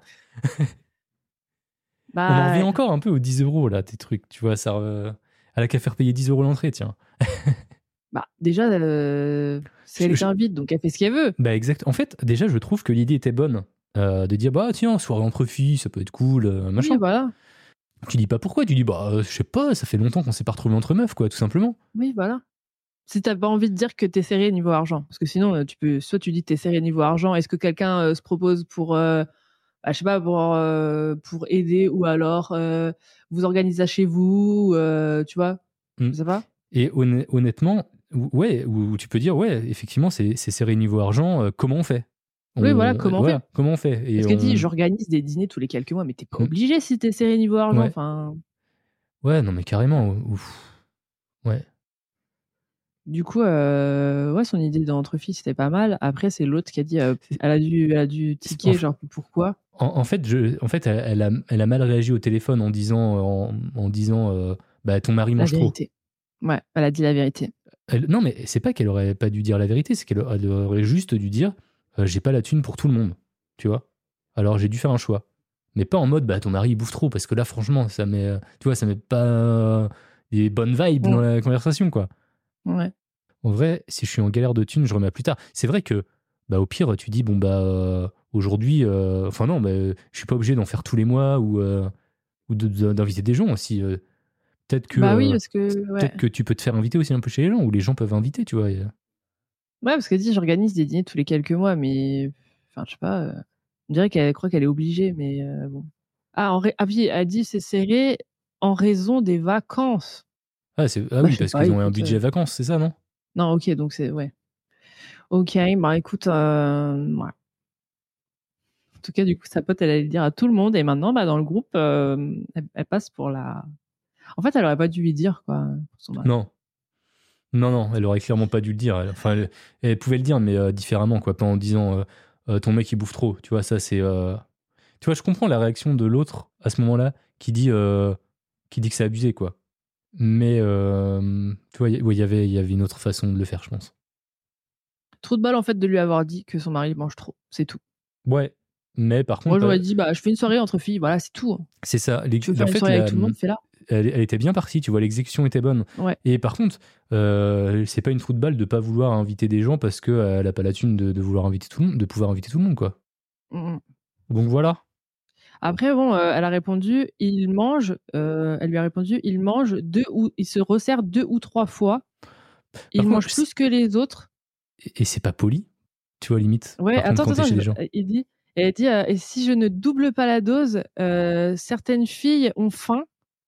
On en revient encore un peu aux 10 € là, tes trucs. Tu vois, ça. Elle a qu'à faire payer 10 € l'entrée, tiens. Déjà, c'est elle qui invite, donc elle fait ce qu'elle veut. Bah, exact. En fait, déjà, je trouve que l'idée était bonne. De dire, bah tiens, soirée entre filles, ça peut être cool, machin. Oui, voilà. Tu dis pas pourquoi, tu dis, bah je sais pas, ça fait longtemps qu'on s'est pas retrouvés entre meufs, quoi, tout simplement. Oui, voilà. Si t'as pas envie de dire que t'es serré niveau argent, parce que sinon, soit tu dis que t'es serré niveau argent, est-ce que quelqu'un se propose pour, je sais pas, pour aider, ou alors vous organisez ça chez vous, tu vois, je sais pas. Et honnêtement, ouais, ou tu peux dire, ouais, effectivement, c'est serré niveau argent, comment on fait? Oui, voilà, comment on fait? Comment on fait? Parce que dis, j'organise des dîners tous les quelques mois, mais t'es pas obligé si t'es serré niveau argent. Ouais. Enfin. Ouais, non, mais carrément. Ouf. Ouais. Du coup, ouais, son idée d'entre filles, c'était pas mal. Après, c'est l'autre qui a dit, elle a dû tiquer, genre pourquoi? En fait, elle a mal réagi au téléphone en disant, bah ton mari mange trop. La vérité. Ouais, elle a dit la vérité. Non, mais c'est pas qu'elle aurait pas dû dire la vérité, c'est qu'elle aurait juste dû dire j'ai pas la thune pour tout le monde, tu vois. Alors j'ai dû faire un choix. Mais pas en mode bah ton mari il bouffe trop, parce que là franchement ça met pas des bonnes vibes dans la conversation, quoi. Ouais. En vrai, si je suis en galère de thunes, je remets plus tard. C'est vrai que bah au pire tu dis bon bah aujourd'hui enfin non, bah, je suis pas obligé d'en faire tous les mois ou d'inviter des gens aussi. Peut-être que bah oui, parce que peut-être que tu peux te faire inviter aussi un peu chez les gens, ou les gens peuvent inviter, tu vois. Ouais, parce qu'elle dit j'organise des dîners tous les quelques mois, mais enfin je sais pas, on dirait qu'elle croit qu'elle est obligée, mais bon. Oui, elle dit c'est serré en raison des vacances. Oui, parce qu'ils ont un budget vacances, c'est ça, non? Non, ok, donc c'est ouais. Ok, bah écoute, ouais. En tout cas, du coup, sa pote, elle allait le dire à tout le monde. Et maintenant, dans le groupe, elle passe pour la... En fait, elle aurait pas dû lui dire, quoi. Pour son mari. Non, elle aurait clairement pas dû le dire. Elle pouvait le dire, mais différemment, quoi. Pas en disant ton mec il bouffe trop. Tu vois, ça c'est. Tu vois, je comprends la réaction de l'autre à ce moment-là qui dit que c'est abusé, quoi. Mais tu vois, il y avait une autre façon de le faire, je pense. Trou de balle, en fait, de lui avoir dit que son mari mange trop. C'est tout. Ouais, mais par contre. Moi, j'aurais dit, je fais une soirée entre filles, voilà, c'est tout. C'est ça. Tu veux faire une soirée avec tout le monde, fais-la. Elle était bien partie, tu vois, l'exécution était bonne. Ouais. Et par contre, c'est pas une trou de balle de pas vouloir inviter des gens parce qu'elle a pas la thune de vouloir inviter tout le monde, de pouvoir inviter tout le monde, quoi. Donc voilà. Après, bon, elle a répondu, il mange. Elle lui a répondu, il mange il se resserre 2 ou 3 fois. Il mange plus que les autres. Et c'est pas poli, tu vois, limite. Ouais, attends, elle dit, et si je ne double pas la dose, certaines filles ont faim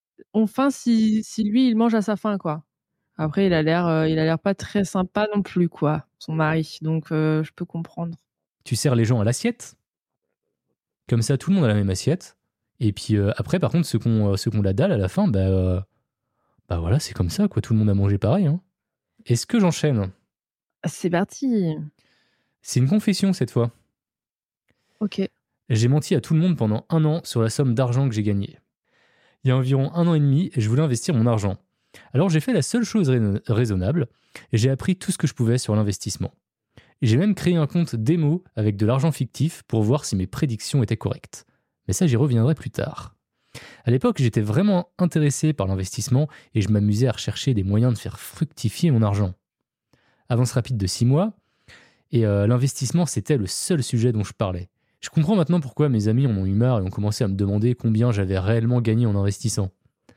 si lui il mange à sa faim, quoi. Après, il a l'air pas très sympa non plus, quoi, son mari. Donc je peux comprendre. Tu sers les gens à l'assiette. Comme ça, tout le monde a la même assiette. Et puis après, par contre, ceux qu'on la dalle à la fin, voilà, c'est comme ça, quoi. Tout le monde a mangé pareil. Hein. Est-ce que j'enchaîne ? C'est parti. C'est une confession cette fois. Ok. J'ai menti à tout le monde pendant 1 an sur la somme d'argent que j'ai gagnée. Il y a environ 1 an et demi, je voulais investir mon argent. Alors j'ai fait la seule chose raisonnable, et j'ai appris tout ce que je pouvais sur l'investissement. J'ai même créé un compte démo avec de l'argent fictif pour voir si mes prédictions étaient correctes. Mais ça, j'y reviendrai plus tard. À l'époque, j'étais vraiment intéressé par l'investissement et je m'amusais à rechercher des moyens de faire fructifier mon argent. Avance rapide de 6 mois, et l'investissement, c'était le seul sujet dont je parlais. Je comprends maintenant pourquoi mes amis en ont eu marre et ont commencé à me demander combien j'avais réellement gagné en investissant.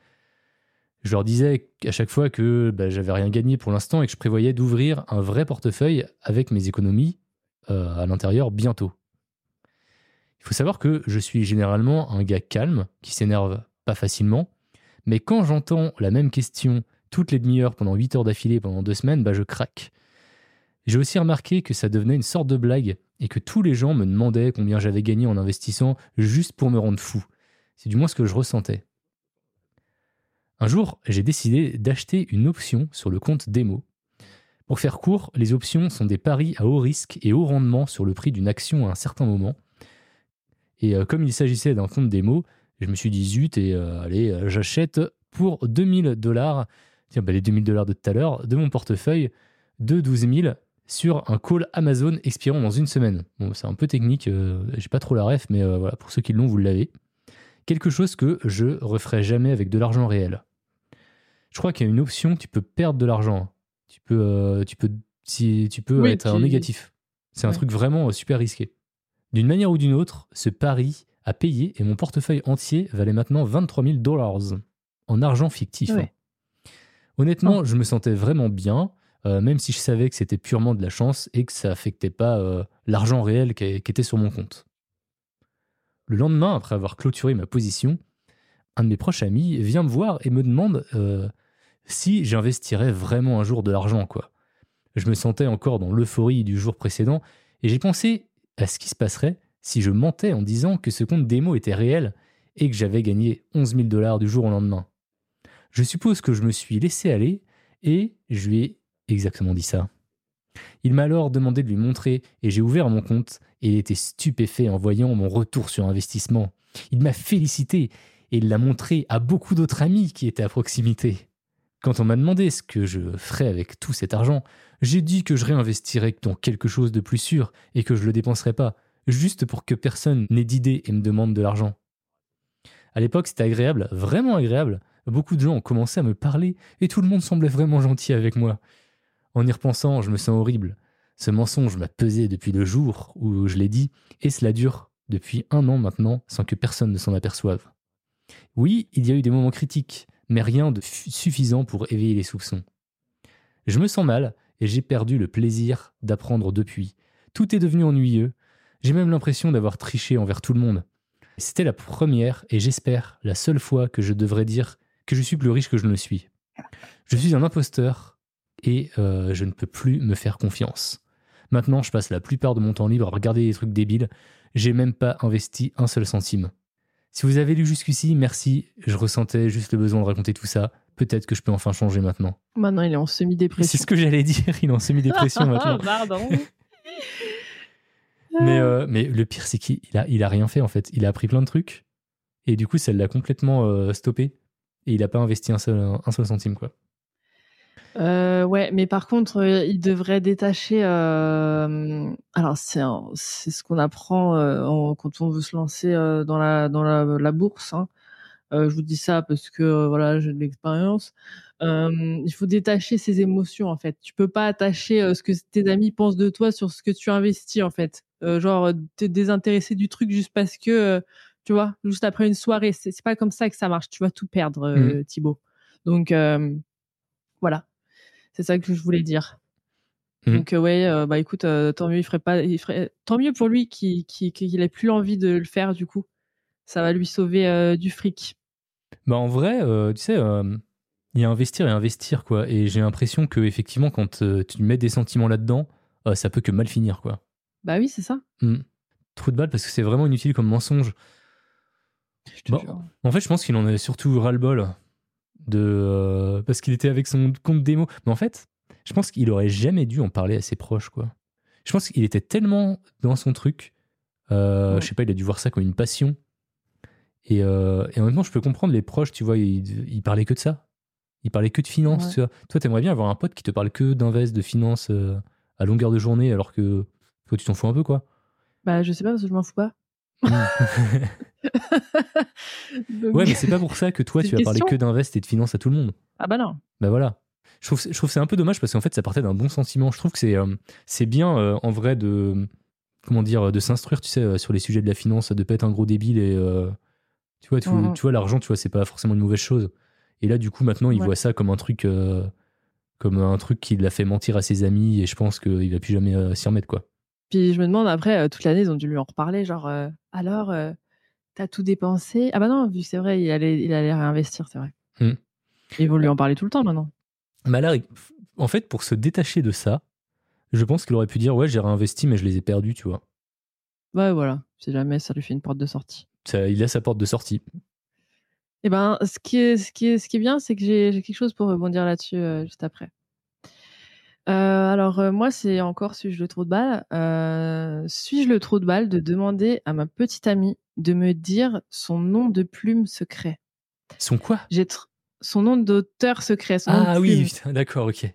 Je leur disais à chaque fois que j'avais rien gagné pour l'instant et que je prévoyais d'ouvrir un vrai portefeuille avec mes économies à l'intérieur bientôt. Il faut savoir que je suis généralement un gars calme, qui s'énerve pas facilement, mais quand j'entends la même question toutes les demi-heures pendant 8 heures d'affilée pendant 2 semaines, je craque. J'ai aussi remarqué que ça devenait une sorte de blague et que tous les gens me demandaient combien j'avais gagné en investissant juste pour me rendre fou. C'est du moins ce que je ressentais. Un jour, j'ai décidé d'acheter une option sur le compte démo. Pour faire court, les options sont des paris à haut risque et haut rendement sur le prix d'une action à un certain moment. Et comme il s'agissait d'un compte démo, je me suis dit zut et allez, j'achète pour $2000, tiens, les $2000 de tout à l'heure, de mon portefeuille de 12 000 sur un call Amazon expirant dans 1 semaine. Bon, c'est un peu technique, j'ai pas trop la ref, mais voilà, pour ceux qui l'ont, vous l'avez. Quelque chose que je referai jamais avec de l'argent réel. Je crois qu'il y a une option, tu peux perdre de l'argent. Tu peux être en négatif. C'est un truc vraiment super risqué. D'une manière ou d'une autre, ce pari a payé et mon portefeuille entier valait maintenant $23 000 en argent fictif. Ouais. Honnêtement, je me sentais vraiment bien, même si je savais que c'était purement de la chance et que ça affectait pas l'argent réel qui était sur mon compte. Le lendemain, après avoir clôturé ma position, un de mes proches amis vient me voir et me demande si j'investirais vraiment un jour de l'argent, quoi. Je me sentais encore dans l'euphorie du jour précédent et j'ai pensé à ce qui se passerait si je mentais en disant que ce compte démo était réel et que j'avais gagné $11 000 du jour au lendemain. Je suppose que je me suis laissé aller et je lui ai exactement dit ça. Il m'a alors demandé de lui montrer et j'ai ouvert mon compte et il était stupéfait en voyant mon retour sur investissement. Il m'a félicité et il l'a montré à beaucoup d'autres amis qui étaient à proximité. Quand on m'a demandé ce que je ferais avec tout cet argent, j'ai dit que je réinvestirais dans quelque chose de plus sûr et que je ne le dépenserais pas, juste pour que personne n'ait d'idée et me demande de l'argent. À l'époque, c'était agréable, vraiment agréable. Beaucoup de gens ont commencé à me parler et tout le monde semblait vraiment gentil avec moi. En y repensant, je me sens horrible. Ce mensonge m'a pesé depuis le jour où je l'ai dit et cela dure depuis 1 an maintenant sans que personne ne s'en aperçoive. Oui, il y a eu des moments critiques, mais rien de suffisant pour éveiller les soupçons. Je me sens mal et j'ai perdu le plaisir d'apprendre depuis. Tout est devenu ennuyeux. J'ai même l'impression d'avoir triché envers tout le monde. C'était la première et j'espère la seule fois que je devrais dire que je suis plus riche que je ne le suis. Je suis un imposteur et je ne peux plus me faire confiance. Maintenant, je passe la plupart de mon temps libre à regarder des trucs débiles. J'ai même pas investi un seul centime. Si vous avez lu jusqu'ici, merci. Je ressentais juste le besoin de raconter tout ça. Peut-être que je peux enfin changer maintenant. Maintenant, il est en semi-dépression. C'est ce que j'allais dire. Il est en semi-dépression maintenant. Pardon. Mais le pire, c'est qu'il a rien fait en fait. Il a appris plein de trucs. Et du coup, ça l'a complètement stoppé. Et il n'a pas investi un seul centime, quoi. Ouais, mais par contre, il devrait détacher. Alors, c'est ce qu'on apprend quand on veut se lancer dans la bourse. Hein. Je vous dis ça parce que voilà, j'ai de l'expérience. Il faut détacher ses émotions en fait. Tu peux pas attacher ce que tes amis pensent de toi sur ce que tu investis en fait. Genre te désintéresser du truc juste parce que tu vois, juste après une soirée, c'est pas comme ça que ça marche. Tu vas tout perdre, Thibaut. Donc voilà. C'est ça que je voulais dire. Donc ouais, bah écoute, tant mieux, tant mieux pour lui qu'il ait plus l'envie de le faire du coup. Ça va lui sauver du fric. Bah en vrai, tu sais, il y a investir et investir quoi. Et j'ai l'impression que effectivement, quand tu mets des sentiments là-dedans, ça peut que mal finir quoi. Bah oui, c'est ça. Trou de balle parce que c'est vraiment inutile comme mensonge. Je te jure. En fait, je pense qu'il en avait surtout ras-le-bol parce qu'il était avec son compte démo. Mais en fait, je pense qu'il aurait jamais dû en parler à ses proches, quoi. Je pense qu'il était tellement dans son truc. Je sais pas, il a dû voir ça comme une passion. Et en même temps, je peux comprendre les proches, tu vois, ils parlaient que de ça. Ils parlaient que de finances, tu vois. Toi, t'aimerais bien avoir un pote qui te parle que d'invest, de finances à longueur de journée, alors que toi, tu t'en fous un peu, quoi. Bah, je sais pas, parce que je m'en fous pas. Donc, ouais, mais c'est pas pour ça que toi, tu vas parler que d'invest et de finances à tout le monde. Ah bah non. Bah voilà. Je trouve que c'est un peu dommage parce qu'en fait, ça partait d'un bon sentiment. Je trouve que c'est bien, en vrai, de s'instruire, tu sais, sur les sujets de la finance, de pas être un gros débile et... tu vois, l'argent, tu vois, c'est pas forcément une mauvaise chose. Et là, du coup, maintenant, il voit ça comme un truc qui l'a fait mentir à ses amis et je pense qu'il va plus jamais s'y remettre, quoi. Puis je me demande après, toute l'année, ils ont dû lui en reparler, genre, alors, t'as tout dépensé? Ah bah non, vu que c'est vrai, il allait réinvestir, c'est vrai. Ils vont lui en parler tout le temps maintenant. Bah là, en fait, pour se détacher de ça, je pense qu'il aurait pu dire, ouais, j'ai réinvesti, mais je les ai perdus, tu vois. Ouais, voilà, si jamais ça lui fait une porte de sortie. Il a sa porte de sortie. Et ben, ce qui est bien, c'est que j'ai quelque chose pour rebondir là-dessus juste après. Alors moi, c'est encore suis-je le trou de balle suis-je le trou de balle de demander à ma petite amie de me dire son nom de plume secret? Son quoi? Son nom d'auteur secret. Son nom de oui, plume. putain, d'accord, ok.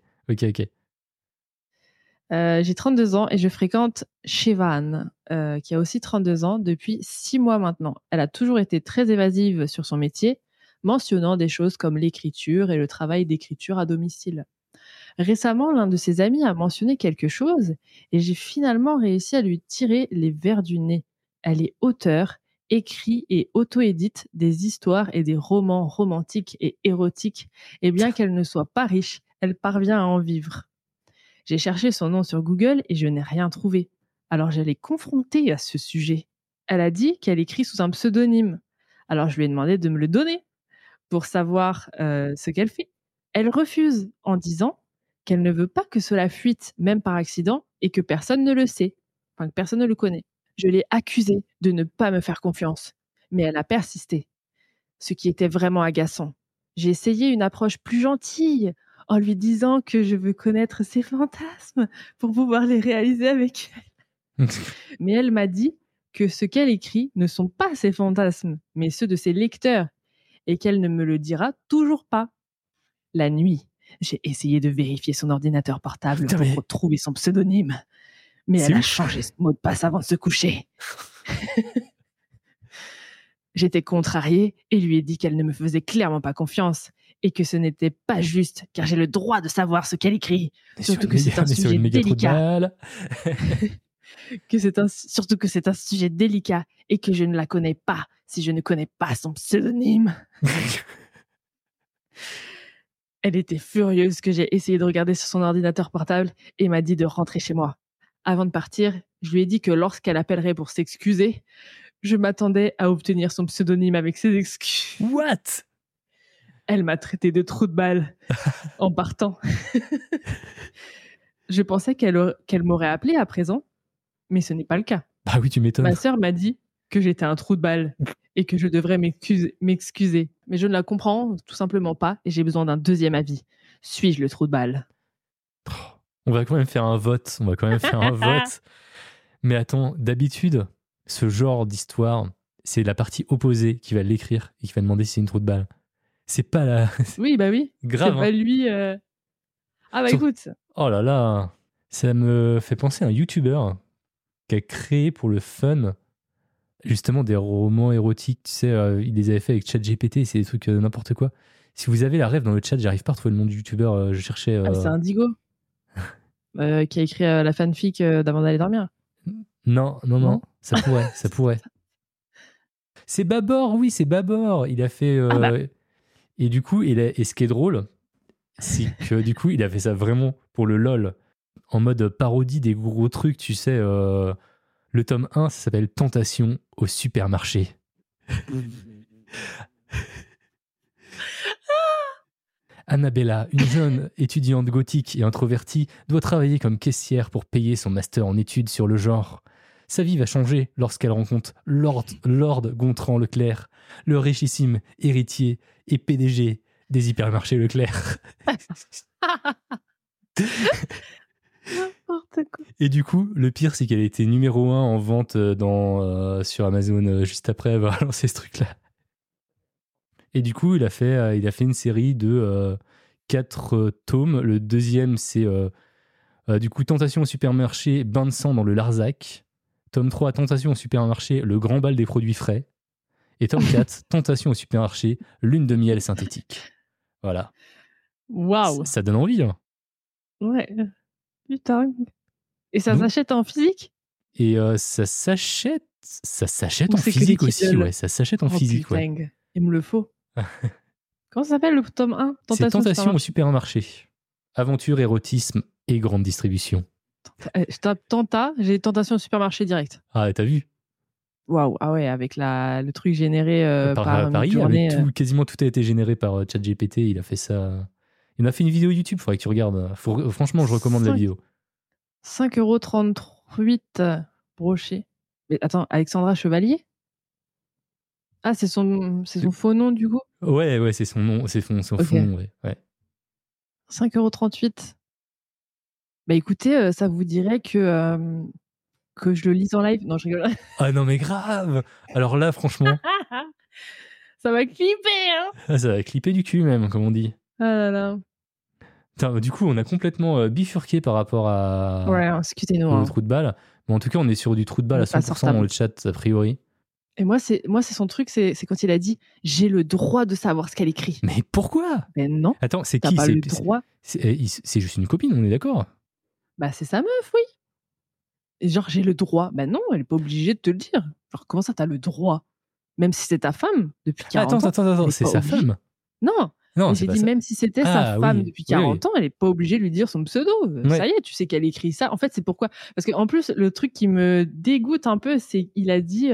J'ai 32 ans et je fréquente Shevan, qui a aussi 32 ans depuis 6 mois maintenant. Elle a toujours été très évasive sur son métier, mentionnant des choses comme l'écriture et le travail d'écriture à domicile. Récemment, l'un de ses amis a mentionné quelque chose et j'ai finalement réussi à lui tirer les vers du nez. Elle est auteure, écrit et auto-édite des histoires et des romans romantiques et érotiques et bien qu'elle ne soit pas riche, elle parvient à en vivre. J'ai cherché son nom sur Google et je n'ai rien trouvé. Alors je l'ai confrontée à ce sujet. Elle a dit qu'elle écrit sous un pseudonyme. Alors je lui ai demandé de me le donner pour savoir ce qu'elle fait. Elle refuse en disant qu'elle ne veut pas que cela fuite, même par accident, et que personne ne le sait, enfin que personne ne le connaît. Je l'ai accusée de ne pas me faire confiance, mais elle a persisté, ce qui était vraiment agaçant. J'ai essayé une approche plus gentille, en lui disant que je veux connaître ses fantasmes pour pouvoir les réaliser avec elle. Mais elle m'a dit que ce qu'elle écrit ne sont pas ses fantasmes, mais ceux de ses lecteurs, et qu'elle ne me le dira toujours pas. La nuit, j'ai essayé de vérifier son ordinateur portable pour retrouver son pseudonyme, mais elle a changé son mot de passe avant de se coucher. J'étais contrariée et lui ai dit qu'elle ne me faisait clairement pas confiance et que ce n'était pas juste car j'ai le droit de savoir ce qu'elle écrit. Surtout que c'est un sujet délicat. Surtout que c'est un sujet délicat et que je ne la connais pas si je ne connais pas son pseudonyme. Elle était furieuse que j'ai essayé de regarder sur son ordinateur portable et m'a dit de rentrer chez moi. Avant de partir, je lui ai dit que lorsqu'elle appellerait pour s'excuser, je m'attendais à obtenir son pseudonyme avec ses excuses. What? Elle m'a traité de trou de balle en partant. je pensais qu'elle m'aurait appelé à présent, mais ce n'est pas le cas. Bah oui, tu m'étonnes. Ma sœur m'a dit que j'étais un trou de balle et que je devrais m'excuser. Mais je ne la comprends tout simplement pas et j'ai besoin d'un deuxième avis. Suis-je le trou de balle? On va quand même faire un vote. Mais attends, d'habitude, ce genre d'histoire, c'est la partie opposée qui va l'écrire et qui va demander si c'est une trou de balle. C'est pas la... Oui, bah oui. Grave. C'est pas lui... Ah bah écoute. Oh là là. Ça me fait penser à un YouTuber qui a créé pour le fun justement des romans érotiques. Tu sais, il les avait fait avec ChatGPT. C'est des trucs n'importe quoi. Si vous avez la rêve dans le chat, j'arrive pas à retrouver le nom du YouTuber. Je cherchais... Ah, c'est Indigo qui a écrit la fanfic d'avant d'aller dormir. Non. Ça pourrait. C'est Babor, oui, c'est Babor. Il a fait... Et du coup, et ce qui est drôle, c'est que du coup, il a fait ça vraiment pour le LOL, en mode parodie des gros trucs, tu sais. Le tome 1, ça s'appelle Tentation au supermarché. Annabella, une jeune étudiante gothique et introvertie, doit travailler comme caissière pour payer son master en études sur le genre. Sa vie va changer lorsqu'elle rencontre Lord Gontran Leclerc, le richissime héritier et PDG des hypermarchés Leclerc. N'importe quoi. Et du coup, le pire, c'est qu'elle a été numéro 1 en vente sur Amazon juste après avoir lancé ce truc-là. Et du coup, il a fait une série de 4 tomes. Le deuxième, c'est du coup Tentation au supermarché, bain de sang dans le Larzac. Tome 3, Tentation au supermarché, le grand bal des produits frais. Et tome 4, Tentation au supermarché, lune de miel synthétique. Voilà. Waouh. Ça donne envie, hein. Ouais. Putain. Et ça Donc, s'achète en physique? Et ça s'achète Ou en c'est que physique des aussi, Kindle? ouais. Ça s'achète en physique, ouais. Putain, il me le faut. Comment ça s'appelle le tome 1? C'est Tentation au supermarché. Aventure, érotisme et grande distribution. Je tape Tenta, j'ai Tentation au supermarché direct. Ah, t'as vu? Waouh, ah ouais, avec le truc généré par Paris, Midjourney, quasiment tout a été généré par ChatGPT. Il a fait ça. Il a fait une vidéo YouTube, il faudrait que tu regardes. Franchement, je recommande la vidéo. 5,38 € broché. Mais attends, Alexandra Chevalier? Ah, c'est son faux nom du coup? Ouais, c'est son nom, c'est son Ok. fond nom, ouais. 5,38 €. Bah écoutez, ça vous dirait que je le lise en live? Non, je rigole. Ah non, mais grave! Alors là, franchement, Ça va clipper, hein? ça va clipper du cul même, comme on dit. Ah là là. Putain, du coup, on a complètement bifurqué par rapport Ouais, excusez-nous. au Hein. trou de balle. Mais en tout cas, on est sur du trou de balle On à est pas 100% sortable. dans le chat, a priori. Et moi, c'est son truc, c'est quand il a dit « J'ai le droit de savoir ce qu'elle écrit Mais pourquoi ». Ben non, Attends, c'est t'as qui? pas le droit. C'est juste une copine, on est d'accord? Bah c'est sa meuf, oui. Et genre, j'ai le droit. Ben non, elle est pas obligée de te le dire. Genre, comment ça, t'as le droit? Même si c'est ta femme depuis 40 ans. Attends, elle est c'est pas sa obligée. femme? Non, Non, mais c'est j'ai pas dit ça. même si c'était sa femme oui, depuis oui, 40 ans, elle est pas obligée de lui dire son pseudo. Ouais. Ça y est, tu sais qu'elle écrit ça. En fait, c'est pourquoi. Parce qu'en plus, le truc qui me dégoûte un peu, c'est qu'il a dit...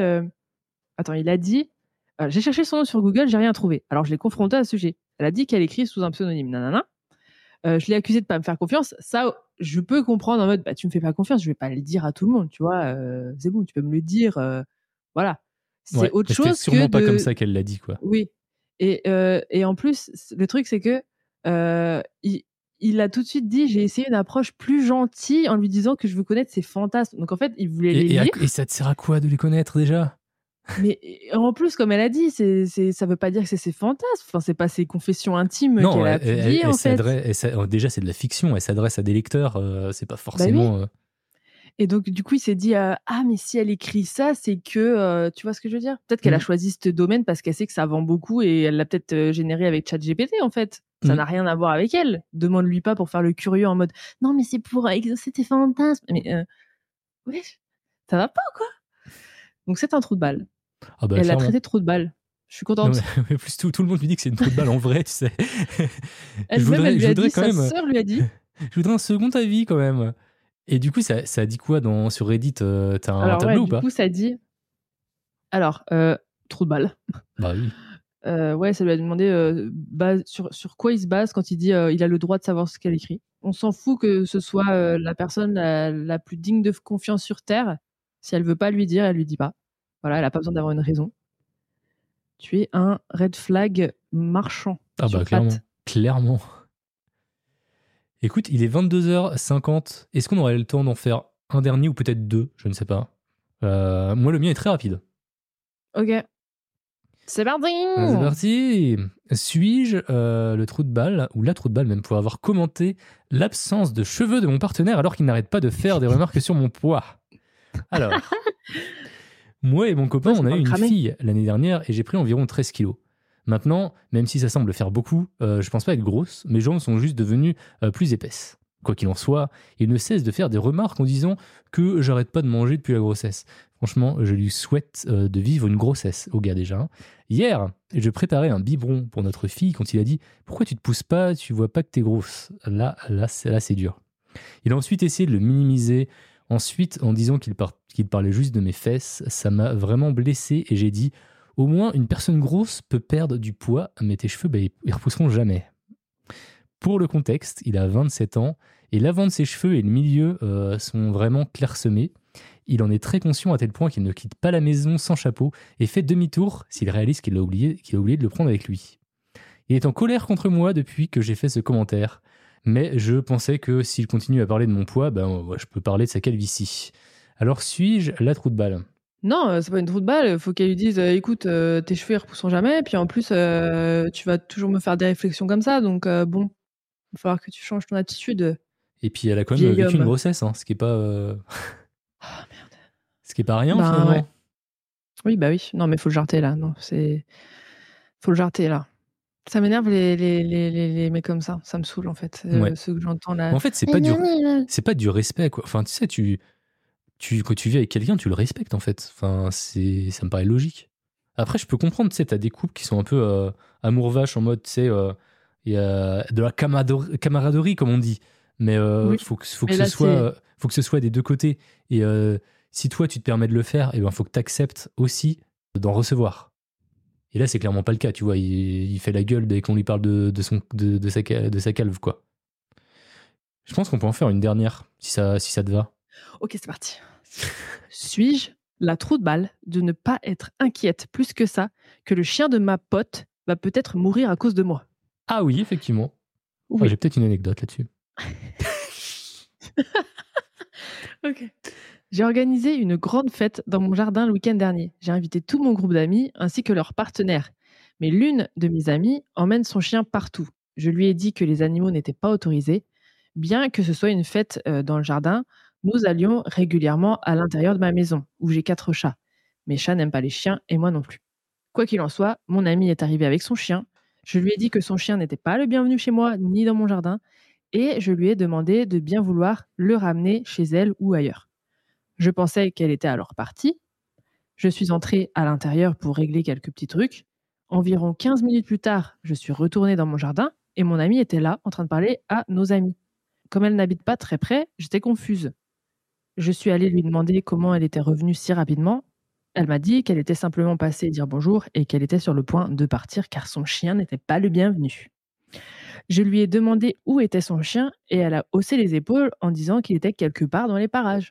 j'ai cherché son nom sur Google, j'ai rien trouvé. Alors, je l'ai confronté à ce sujet. Elle a dit qu'elle écrit sous un pseudonyme. Nanana. Je l'ai accusée de pas me faire confiance. Ça, je peux comprendre en mode, bah, tu me fais pas confiance, je vais pas le dire à tout le monde, tu vois. C'est bon, tu peux me le dire. Voilà. C'est Ouais, autre mais c'était chose sûrement que pas de... comme ça qu'elle l'a dit, quoi. Oui. Et en plus, le truc, c'est que il a tout de suite dit, j'ai essayé une approche plus gentille en lui disant que je veux connaître ses fantasmes. Donc en fait, il voulait les lire. Et ça te sert à quoi de les connaître déjà? Mais en plus, comme elle a dit, ça veut pas dire que c'est ses fantasmes. Enfin, c'est pas ses confessions intimes Non, qu'elle a publiées, en fait. déjà, c'est de la fiction. Elle s'adresse à des lecteurs. C'est pas forcément... oui. Et donc, du coup, il s'est dit ah, mais si elle écrit ça, c'est que... tu vois ce que je veux dire? Peut-être qu'elle a choisi ce domaine parce qu'elle sait que ça vend beaucoup et elle l'a peut-être généré avec ChatGPT, en fait. Ça n'a rien à voir avec elle. Demande-lui pas pour faire le curieux en mode non, mais c'est pour exaucer tes fantasmes. Mais ouais, ça va pas, quoi. Donc, c'est un trou de balle. Ah bah, elle l'a traité de trou de balle. Je suis contente. Non, mais plus tout le monde lui dit que c'est une trou de balle en vrai, tu sais. Elle lui a dit, sa sœur lui a dit. Je voudrais un second avis quand même. Et du coup, ça a dit quoi sur Reddit? T'as un tableau ou pas? Du coup, ça dit... Alors, trou de balle. Bah oui. Ouais, ça lui a demandé sur quoi il se base quand il dit il a le droit de savoir ce qu'elle écrit. On s'en fout que ce soit la personne la plus digne de confiance sur Terre. Si elle veut pas lui dire, elle lui dit pas. Voilà, elle a pas besoin d'avoir une raison. Tu es un red flag marchand. Ah sur bah clairement. pattes. Clairement. Écoute, il est 22h50. Est-ce qu'on aurait le temps d'en faire un dernier ou peut-être deux? Je ne sais pas. Moi, le mien est très rapide. Ok. C'est parti. C'est parti. Suis-je le trou de balle, ou la trou de balle même, pour avoir commenté l'absence de cheveux de mon partenaire alors qu'il n'arrête pas de faire des remarques sur mon poids? Alors, moi et mon copain, Ouais, on a ça eu va une cramer. fille l'année dernière et j'ai pris environ 13 kilos. Maintenant, même si ça semble faire beaucoup, je pense pas être grosse, mes jambes sont juste devenues plus épaisses. Quoi qu'il en soit, il ne cesse de faire des remarques en disant que j'arrête pas de manger depuis la grossesse. Franchement, je lui souhaite de vivre une grossesse, au gars déjà. Hein. Hier, je préparais un biberon pour notre fille quand il a dit « Pourquoi tu te pousses pas? Tu vois pas que t'es grosse ?» Là, c'est dur. Il a ensuite essayé de le minimiser. Ensuite, en disant qu'il parlait juste de mes fesses, ça m'a vraiment blessé et j'ai dit « Au moins, une personne grosse peut perdre du poids, mais tes cheveux, ils repousseront jamais. » Pour le contexte, il a 27 ans et l'avant de ses cheveux et le milieu sont vraiment clairsemés. Il en est très conscient à tel point qu'il ne quitte pas la maison sans chapeau et fait demi-tour s'il réalise qu'il a oublié de le prendre avec lui. Il est en colère contre moi depuis que j'ai fait ce commentaire. Mais je pensais que s'il continue à parler de mon poids, je peux parler de sa calvitie. Alors suis-je la trou de balle? Non, c'est pas une trou de balle. Faut qu'elle lui dise écoute, tes cheveux ils repousseront jamais. Puis en plus, tu vas toujours me faire des réflexions comme ça. Donc bon, il va falloir que tu changes ton attitude. Et puis elle a quand même Vieil vécu une homme. grossesse, hein, ce qui est pas... Ah merde. Ce qui est pas rien Bah, finalement. ouais. Oui, bah oui. Non, mais faut le jarter là. Non, faut le jarter là. Ça m'énerve les mecs comme ça. Ça me saoule en fait. Ouais. Ceux que j'entends là. En fait, c'est pas du respect, quoi. Enfin, tu sais, quand tu vis avec quelqu'un, tu le respectes, en fait. Enfin, ça me paraît logique. Après, je peux comprendre, tu sais, t'as des couples qui sont un peu amour vache en mode, tu sais, il y a de la camaraderie, comme on dit. Mais Oui. faut que Mais là, ce soit des deux côtés. Et si toi, tu te permets de le faire, il faut que tu acceptes aussi d'en recevoir. Et là, c'est clairement pas le cas, tu vois. Il fait la gueule dès qu'on lui parle de sa calve, quoi. Je pense qu'on peut en faire une dernière, si ça te va. Ok, c'est parti. Suis-je la trou de balle de ne pas être inquiète plus que ça que le chien de ma pote va peut-être mourir à cause de moi? Ah oui, effectivement. Oui. Enfin, j'ai peut-être une anecdote là-dessus. Ok. J'ai organisé une grande fête dans mon jardin le week-end dernier. J'ai invité tout mon groupe d'amis ainsi que leurs partenaires. Mais l'une de mes amies emmène son chien partout. Je lui ai dit que les animaux n'étaient pas autorisés. Bien que ce soit une fête dans le jardin, nous allions régulièrement à l'intérieur de ma maison, où j'ai 4 chats. Mes chats n'aiment pas les chiens et moi non plus. Quoi qu'il en soit, mon ami est arrivé avec son chien. Je lui ai dit que son chien n'était pas le bienvenu chez moi ni dans mon jardin. Et je lui ai demandé de bien vouloir le ramener chez elle ou ailleurs. Je pensais qu'elle était alors partie. Je suis entrée à l'intérieur pour régler quelques petits trucs. Environ 15 minutes plus tard, je suis retournée dans mon jardin et mon amie était là en train de parler à nos amis. Comme elle n'habite pas très près, j'étais confuse. Je suis allée lui demander comment elle était revenue si rapidement. Elle m'a dit qu'elle était simplement passée dire bonjour et qu'elle était sur le point de partir car son chien n'était pas le bienvenu. Je lui ai demandé où était son chien et elle a haussé les épaules en disant qu'il était quelque part dans les parages.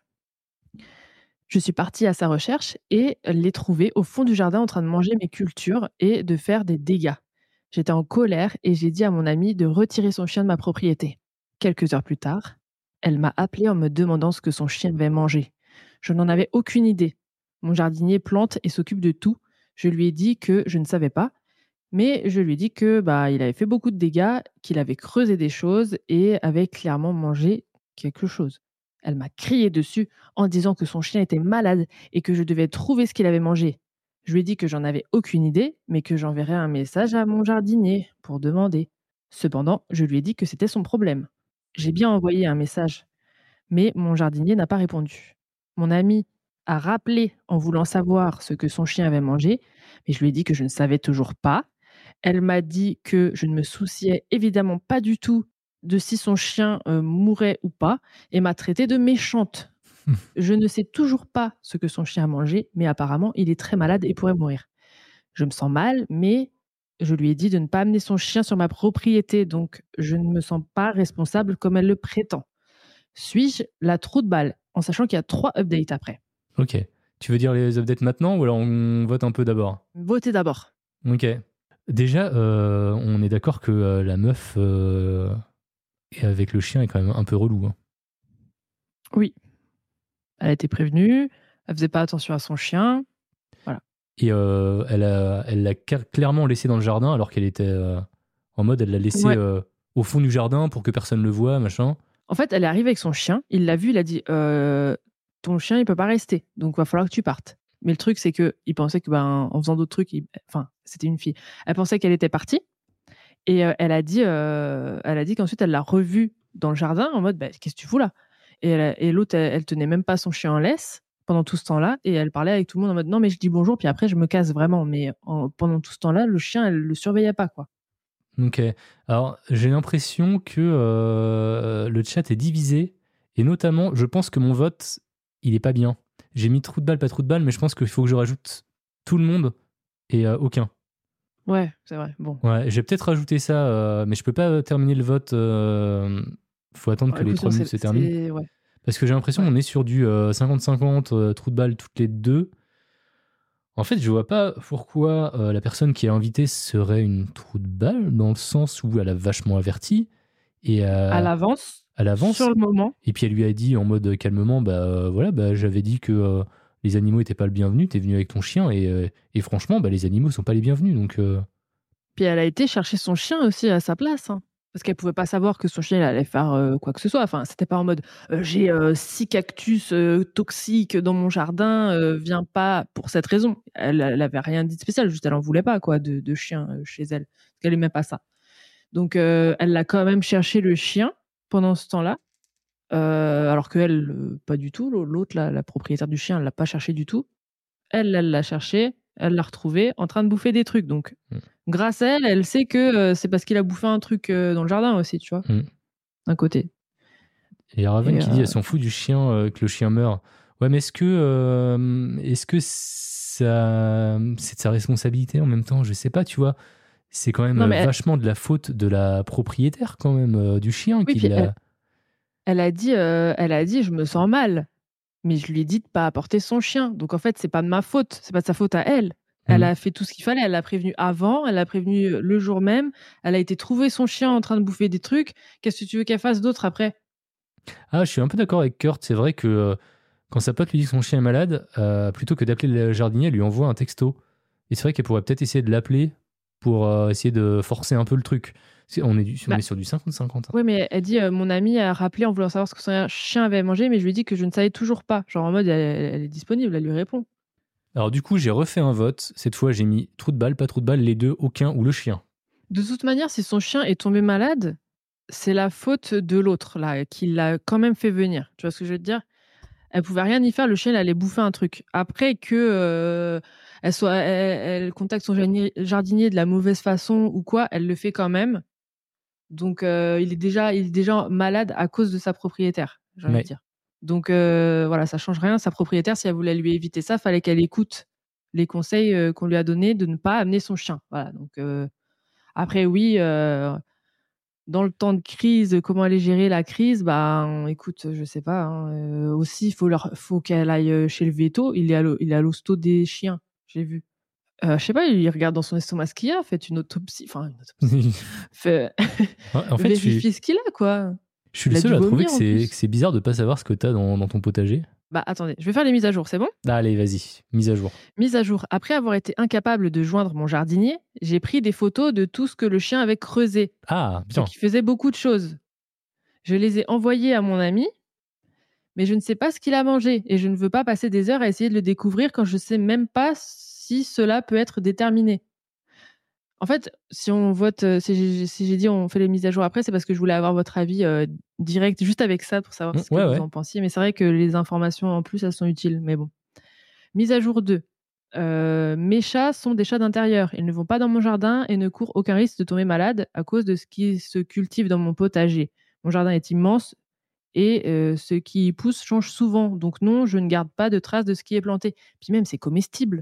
Je suis partie à sa recherche et l'ai trouvé au fond du jardin en train de manger mes cultures et de faire des dégâts. J'étais en colère et j'ai dit à mon amie de retirer son chien de ma propriété. Quelques heures plus tard, elle m'a appelée en me demandant ce que son chien devait manger. Je n'en avais aucune idée. Mon jardinier plante et s'occupe de tout. Je lui ai dit que je ne savais pas, mais je lui ai dit que il avait fait beaucoup de dégâts, qu'il avait creusé des choses et avait clairement mangé quelque chose. Elle m'a crié dessus en disant que son chien était malade et que je devais trouver ce qu'il avait mangé. Je lui ai dit que j'en avais aucune idée, mais que j'enverrais un message à mon jardinier pour demander. Cependant, je lui ai dit que c'était son problème. J'ai bien envoyé un message, mais mon jardinier n'a pas répondu. Mon ami a rappelé en voulant savoir ce que son chien avait mangé, mais je lui ai dit que je ne savais toujours pas. Elle m'a dit que je ne me souciais évidemment pas du tout de si son chien mourait ou pas et m'a traitée de méchante. Je ne sais toujours pas ce que son chien a mangé, mais apparemment, il est très malade et pourrait mourir. Je me sens mal, mais Je lui ai dit de ne pas amener son chien sur ma propriété, donc je ne me sens pas responsable comme elle le prétend. Suis-je la trou de balle, en sachant qu'il y a 3 updates après? Ok. Tu veux dire les updates maintenant ou alors on vote un peu d'abord? Votez d'abord. Ok. Déjà, on est d'accord que la meuf avec le chien est quand même un peu relou. Hein. Oui. Elle a été prévenue, elle faisait pas attention à son chien. Voilà. Et elle l'a clairement laissé dans le jardin alors qu'elle était en mode, elle l'a laissé au fond du jardin pour que personne le voie, machin. En fait, elle est arrivée avec son chien, il l'a vu, il a dit ton chien, il peut pas rester, donc va falloir que tu partes. Mais le truc, c'est que il pensait que en faisant d'autres trucs, enfin, c'était une fille. Elle pensait qu'elle était partie et elle a dit qu'ensuite elle l'a revue dans le jardin en mode qu'est-ce que tu fous là? Et l'autre, elle tenait même pas son chien en laisse pendant tout ce temps-là et elle parlait avec tout le monde en mode non mais je dis bonjour puis après je me casse vraiment. Mais pendant tout ce temps-là, le chien, elle le surveillait pas quoi. Ok. Alors, j'ai l'impression que le chat est divisé. Et notamment, je pense que mon vote, il est pas bien. J'ai mis trou de balle, pas trou de balle, mais je pense qu'il faut que je rajoute tout le monde et aucun. Ouais, c'est vrai. Bon. Ouais, j'ai peut-être rajouté ça, mais je peux pas terminer le vote. Faut attendre que les 3 minutes se terminent. Ouais. Parce que j'ai l'impression qu'on est sur du 50-50, trou de balle toutes les deux. En fait, je vois pas pourquoi la personne qui est invitée serait une trou de balle, dans le sens où elle a vachement averti. Et à l'avance. Sur le moment. Et puis elle lui a dit en mode calmement, j'avais dit que les animaux n'étaient pas le bienvenu, t'es venu avec ton chien, et franchement, les animaux sont pas les bienvenus. Donc, Puis elle a été chercher son chien aussi à sa place. Hein. Parce qu'elle pouvait pas savoir que son chien allait faire quoi que ce soit. Enfin, c'était pas en mode j'ai 6 cactus toxiques dans mon jardin, viens pas pour cette raison. Elle avait rien dit de spécial, juste elle en voulait pas quoi de chien chez elle. Parce qu'elle aimait pas ça. Donc elle l'a quand même cherché le chien pendant ce temps-là. Alors qu'elle, pas du tout. L'autre, la propriétaire du chien, elle l'a pas cherché du tout. Elle l'a cherché, elle l'a retrouvé en train de bouffer des trucs. Donc, grâce à elle, elle sait que c'est parce qu'il a bouffé un truc dans le jardin aussi, tu vois, d'un côté. Et il y a Raven qui dit elle s'en fout du chien, que le chien meurt. Ouais, mais est-ce que ça, c'est de sa responsabilité en même temps? Je sais pas, tu vois. C'est quand même vachement de la faute de la propriétaire, quand même, du chien. Oui, puis elle a dit je me sens mal. Mais je lui ai dit de pas apporter son chien. Donc en fait, c'est pas de ma faute, c'est pas de sa faute à elle. Elle a fait tout ce qu'il fallait, elle l'a prévenu avant, elle l'a prévenu le jour même, elle a été trouver son chien en train de bouffer des trucs. Qu'est-ce que tu veux qu'elle fasse d'autre après? Ah, je suis un peu d'accord avec Kurt, c'est vrai que quand sa pote lui dit que son chien est malade, plutôt que d'appeler le jardinier, elle lui envoie un texto. Et c'est vrai qu'elle pourrait peut-être essayer de l'appeler pour essayer de forcer un peu le truc. On est sur du 50-50. Hein. Oui, mais elle dit mon amie a rappelé en voulant savoir ce que son chien avait mangé, mais je lui ai dit que je ne savais toujours pas. Genre en mode, elle est disponible, elle lui répond. Alors du coup, j'ai refait un vote. Cette fois, j'ai mis trou de balle, pas trou de balle, les deux, aucun ou le chien. De toute manière, si son chien est tombé malade, c'est la faute de l'autre, là, qui l'a quand même fait venir. Tu vois ce que je veux te dire? Elle pouvait rien y faire, le chien il allait bouffer un truc. Après que elle contacte son jardinier de la mauvaise façon ou quoi, elle le fait quand même. Donc il est déjà malade à cause de sa propriétaire, j'ai envie de dire. Donc voilà, ça change rien. Sa propriétaire, si elle voulait lui éviter ça, fallait qu'elle écoute les conseils qu'on lui a donnés de ne pas amener son chien. Voilà. Donc après oui, dans le temps de crise, comment aller gérer la crise? Écoute, je sais pas. Hein, aussi, faut qu'elle aille chez le véto. Il est à l'hosto des chiens. J'ai vu. Je sais pas, il regarde dans son estomac ce qu'il y a, fait une autopsie. Enfin, une autopsie. En fait, vérifie ce qu'il a, quoi. Je suis le seul à trouver que c'est bizarre de pas savoir ce que t'as dans ton potager. Attendez, je vais faire les mises à jour, c'est bon? Allez, vas-y, mise à jour. Mise à jour. Après avoir été incapable de joindre mon jardinier, j'ai pris des photos de tout ce que le chien avait creusé. Ah, bien. Et qui faisait beaucoup de choses. Je les ai envoyées à mon ami, mais je ne sais pas ce qu'il a mangé. Et je ne veux pas passer des heures à essayer de le découvrir quand je sais même pas si cela peut être déterminé. En fait, si on vote, si j'ai dit on fait les mises à jour après, c'est parce que je voulais avoir votre avis direct, juste avec ça, pour savoir ce que vous en pensiez. Mais c'est vrai que les informations en plus, elles sont utiles. Mais bon. Mise à jour 2. Mes chats sont des chats d'intérieur. Ils ne vont pas dans mon jardin et ne courent aucun risque de tomber malade à cause de ce qui se cultive dans mon potager. Mon jardin est immense et ce qui y pousse change souvent. Donc non, je ne garde pas de traces de ce qui est planté. Puis même, c'est comestible.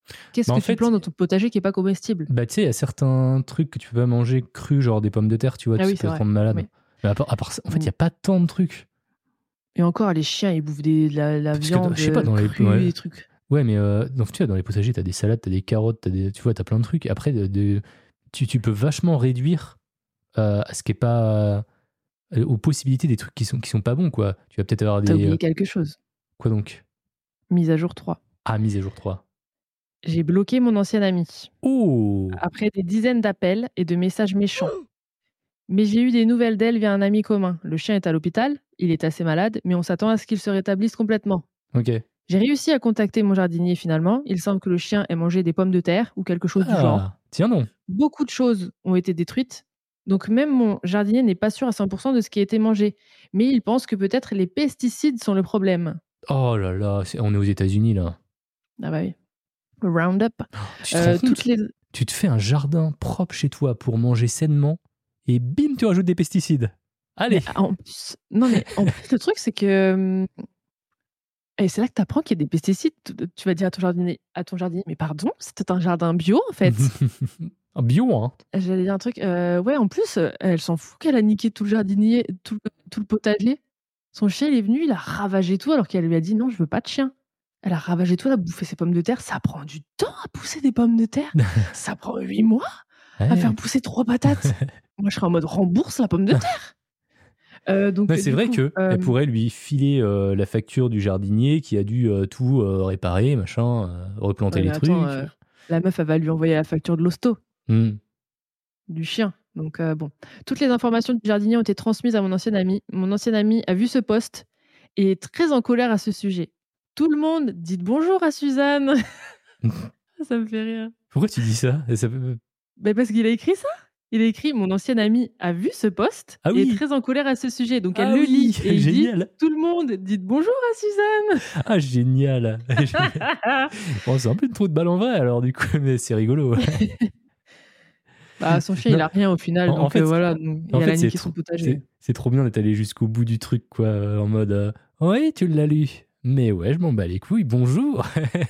Qu'est-ce Bah, que en tu fait, plantes dans ton potager qui est pas comestible? Bah, tu sais, il y a certains trucs que tu peux pas manger crus, genre des pommes de terre, tu vois, Ah oui, tu c'est peux te vrai. rendre malade. Oui. Mais à part ça, en fait, il n'y a pas tant de trucs. Et encore, les chiens, ils bouffent de la Parce que viande je sais pas, dans les- crue, ouais. des trucs. Ouais, mais donc, tu vois, dans les potagers, t'as des salades, t'as des carottes, tu vois, t'as plein de trucs. Et après, tu peux vachement réduire à ce qui est pas. Aux possibilités des trucs qui sont pas bons, quoi. Tu vas peut-être avoir T'as des. oublié quelque chose. Quoi donc? Mise à jour 3. Ah, mise à jour 3. J'ai bloqué mon ancien ami. Oh! Après des dizaines d'appels et de messages méchants. Mais j'ai eu des nouvelles d'elle via un ami commun. Le chien est à l'hôpital, il est assez malade, mais on s'attend à ce qu'il se rétablisse complètement. Ok. J'ai réussi à contacter mon jardinier finalement. Il semble que le chien ait mangé des pommes de terre ou quelque chose du genre. Ah, tiens donc. Beaucoup de choses ont été détruites. Donc même mon jardinier n'est pas sûr à 100% de ce qui a été mangé. Mais il pense que peut-être les pesticides sont le problème. Oh là là, on est aux États-Unis là. Ah bah oui. Roundup. Tu te rends compte, Toutes les... tu te fais un jardin propre chez toi pour manger sainement et bim, tu rajoutes des pesticides. Allez. Mais en plus... Non mais en plus le truc c'est que... Et c'est là que tu apprends qu'il y a des pesticides. Tu vas dire à ton jardinier, mais pardon, c'était un jardin bio en fait. Bio, hein. J'allais dire un truc. Ouais, en plus, elle s'en fout qu'elle a niqué tout le jardinier, tout le potager. Son chien, il est venu, il a ravagé tout alors qu'elle lui a dit non, je veux pas de chien. Elle a ravagé tout, elle a bouffé ses pommes de terre. Ça prend du temps à pousser des pommes de terre. Ça prend 8 mois à faire pousser 3 patates. Moi, je serais en mode rembourse la pomme de terre. Donc, Ouais, c'est vrai qu'elle pourrait lui filer la facture du jardinier qui a dû tout réparer, machin, replanter les trucs. La meuf, elle va lui envoyer la facture de l'hosto. Du chien. Donc bon. Toutes les informations du jardinier ont été transmises à mon ancien ami. Mon ancien ami a vu ce post et est très en colère à ce sujet. Tout le monde, dites bonjour à Suzanne. Ça me fait rire. Pourquoi tu dis ça, Ben parce qu'il a écrit ça. Il a écrit mon ancien ami a vu ce post et est très en colère à ce sujet. Donc elle le lit et il dit tout le monde, dites bonjour à Suzanne. Ah génial. Bon, c'est un peu une trou de balle en vrai alors du coup, mais c'est rigolo. Bah, son chien, il a rien au final. Donc, en fait, voilà, il a niqué son potager. C'est trop bien d'être allé jusqu'au bout du truc, quoi, en mode oui, tu l'as lu. Mais ouais, je m'en bats les couilles, bonjour.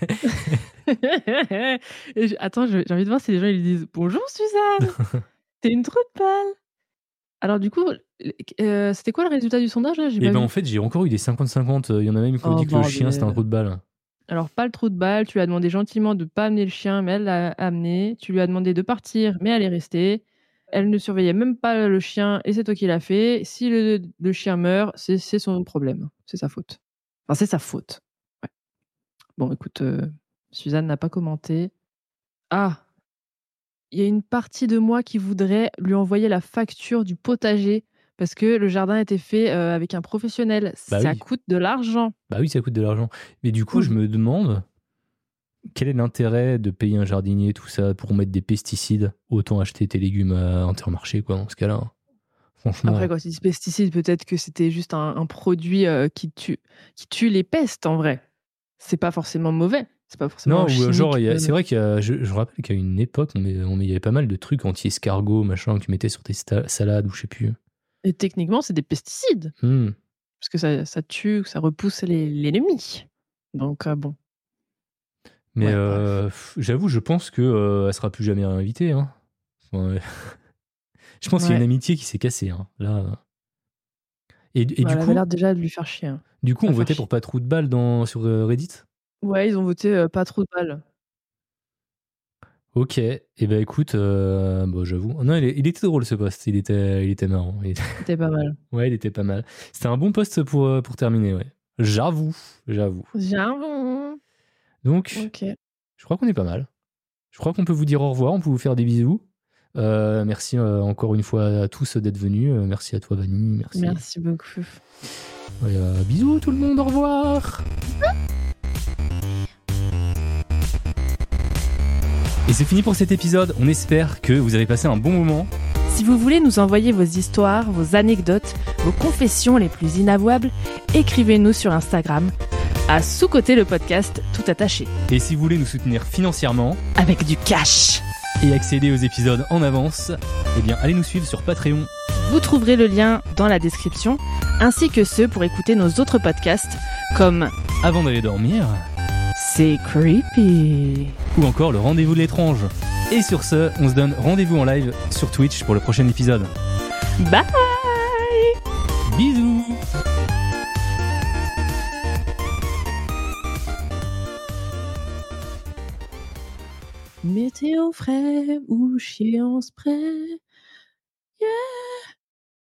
Attends, j'ai envie de voir si les gens ils lui disent bonjour Suzanne, t'es une trou de balle. Alors, du coup, c'était quoi le résultat du sondage là? Et ben en fait, j'ai encore eu des 50-50. Il y en a même qui ont dit que le chien c'était un trou de balle. Alors, pas le trou de balle, tu lui as demandé gentiment de ne pas amener le chien, mais elle l'a amené. Tu lui as demandé de partir, mais elle est restée. Elle ne surveillait même pas le chien et c'est toi qui l'as fait. Si le chien meurt, c'est son problème. C'est sa faute. Enfin, c'est sa faute. Ouais. Bon, écoute, Suzanne n'a pas commenté. Ah, il y a une partie de moi qui voudrait lui envoyer la facture du potager parce que le jardin a été fait avec un professionnel. Bah ça oui. coûte de l'argent. Bah oui, ça coûte de l'argent. Mais du coup, je me demande quel est l'intérêt de payer un jardinier, tout ça, pour mettre des pesticides. Autant acheter tes légumes à Intermarché, quoi, dans ce cas-là. Franchement. Après, quand tu dis pesticides, peut-être que c'était juste un produit qui tue les pestes, en vrai. C'est pas forcément mauvais. C'est pas forcément non, ou genre, c'est vrai qu'il y a, je rappelle qu'à une époque, il y avait pas mal de trucs anti-escargots, machin, que tu mettais sur tes salades, ou je sais plus. Et techniquement, c'est des pesticides. Parce que ça tue, ça repousse l'ennemi. Donc, bon. Mais j'avoue, je pense qu'elle sera plus jamais réinvitée. Hein. Ouais. Je pense qu'il y a une amitié qui s'est cassée. Hein. Là. Et du coup, elle avait l'air déjà de lui faire chier. Hein. Du coup, on votait pour pas trop de balles sur Reddit. Ouais, ils ont voté pas trop de balles. Ok, et ben écoute, bon, j'avoue. Non, il était drôle ce post, il était marrant. Il était pas mal. Ouais, il était pas mal. C'était un bon post pour terminer, ouais. J'avoue. Donc, je crois qu'on est pas mal. Je crois qu'on peut vous dire au revoir, on peut vous faire des bisous. Merci encore une fois à tous d'être venus. Merci à toi, Vanny. Merci beaucoup. Ouais, bisous tout le monde, au revoir. Et c'est fini pour cet épisode, on espère que vous avez passé un bon moment. Si vous voulez nous envoyer vos histoires, vos anecdotes, vos confessions les plus inavouables, écrivez-nous sur Instagram à sous-côté le podcast tout attaché. Et si vous voulez nous soutenir financièrement, avec du cash, et accéder aux épisodes en avance, eh bien allez nous suivre sur Patreon. Vous trouverez le lien dans la description, ainsi que ceux pour écouter nos autres podcasts comme Avant d'aller dormir, c'est creepy. ou encore le rendez-vous de l'étrange. Et sur ce, on se donne rendez-vous en live sur Twitch pour le prochain épisode. Bye. Bisous. Météo frais ou chier en spray.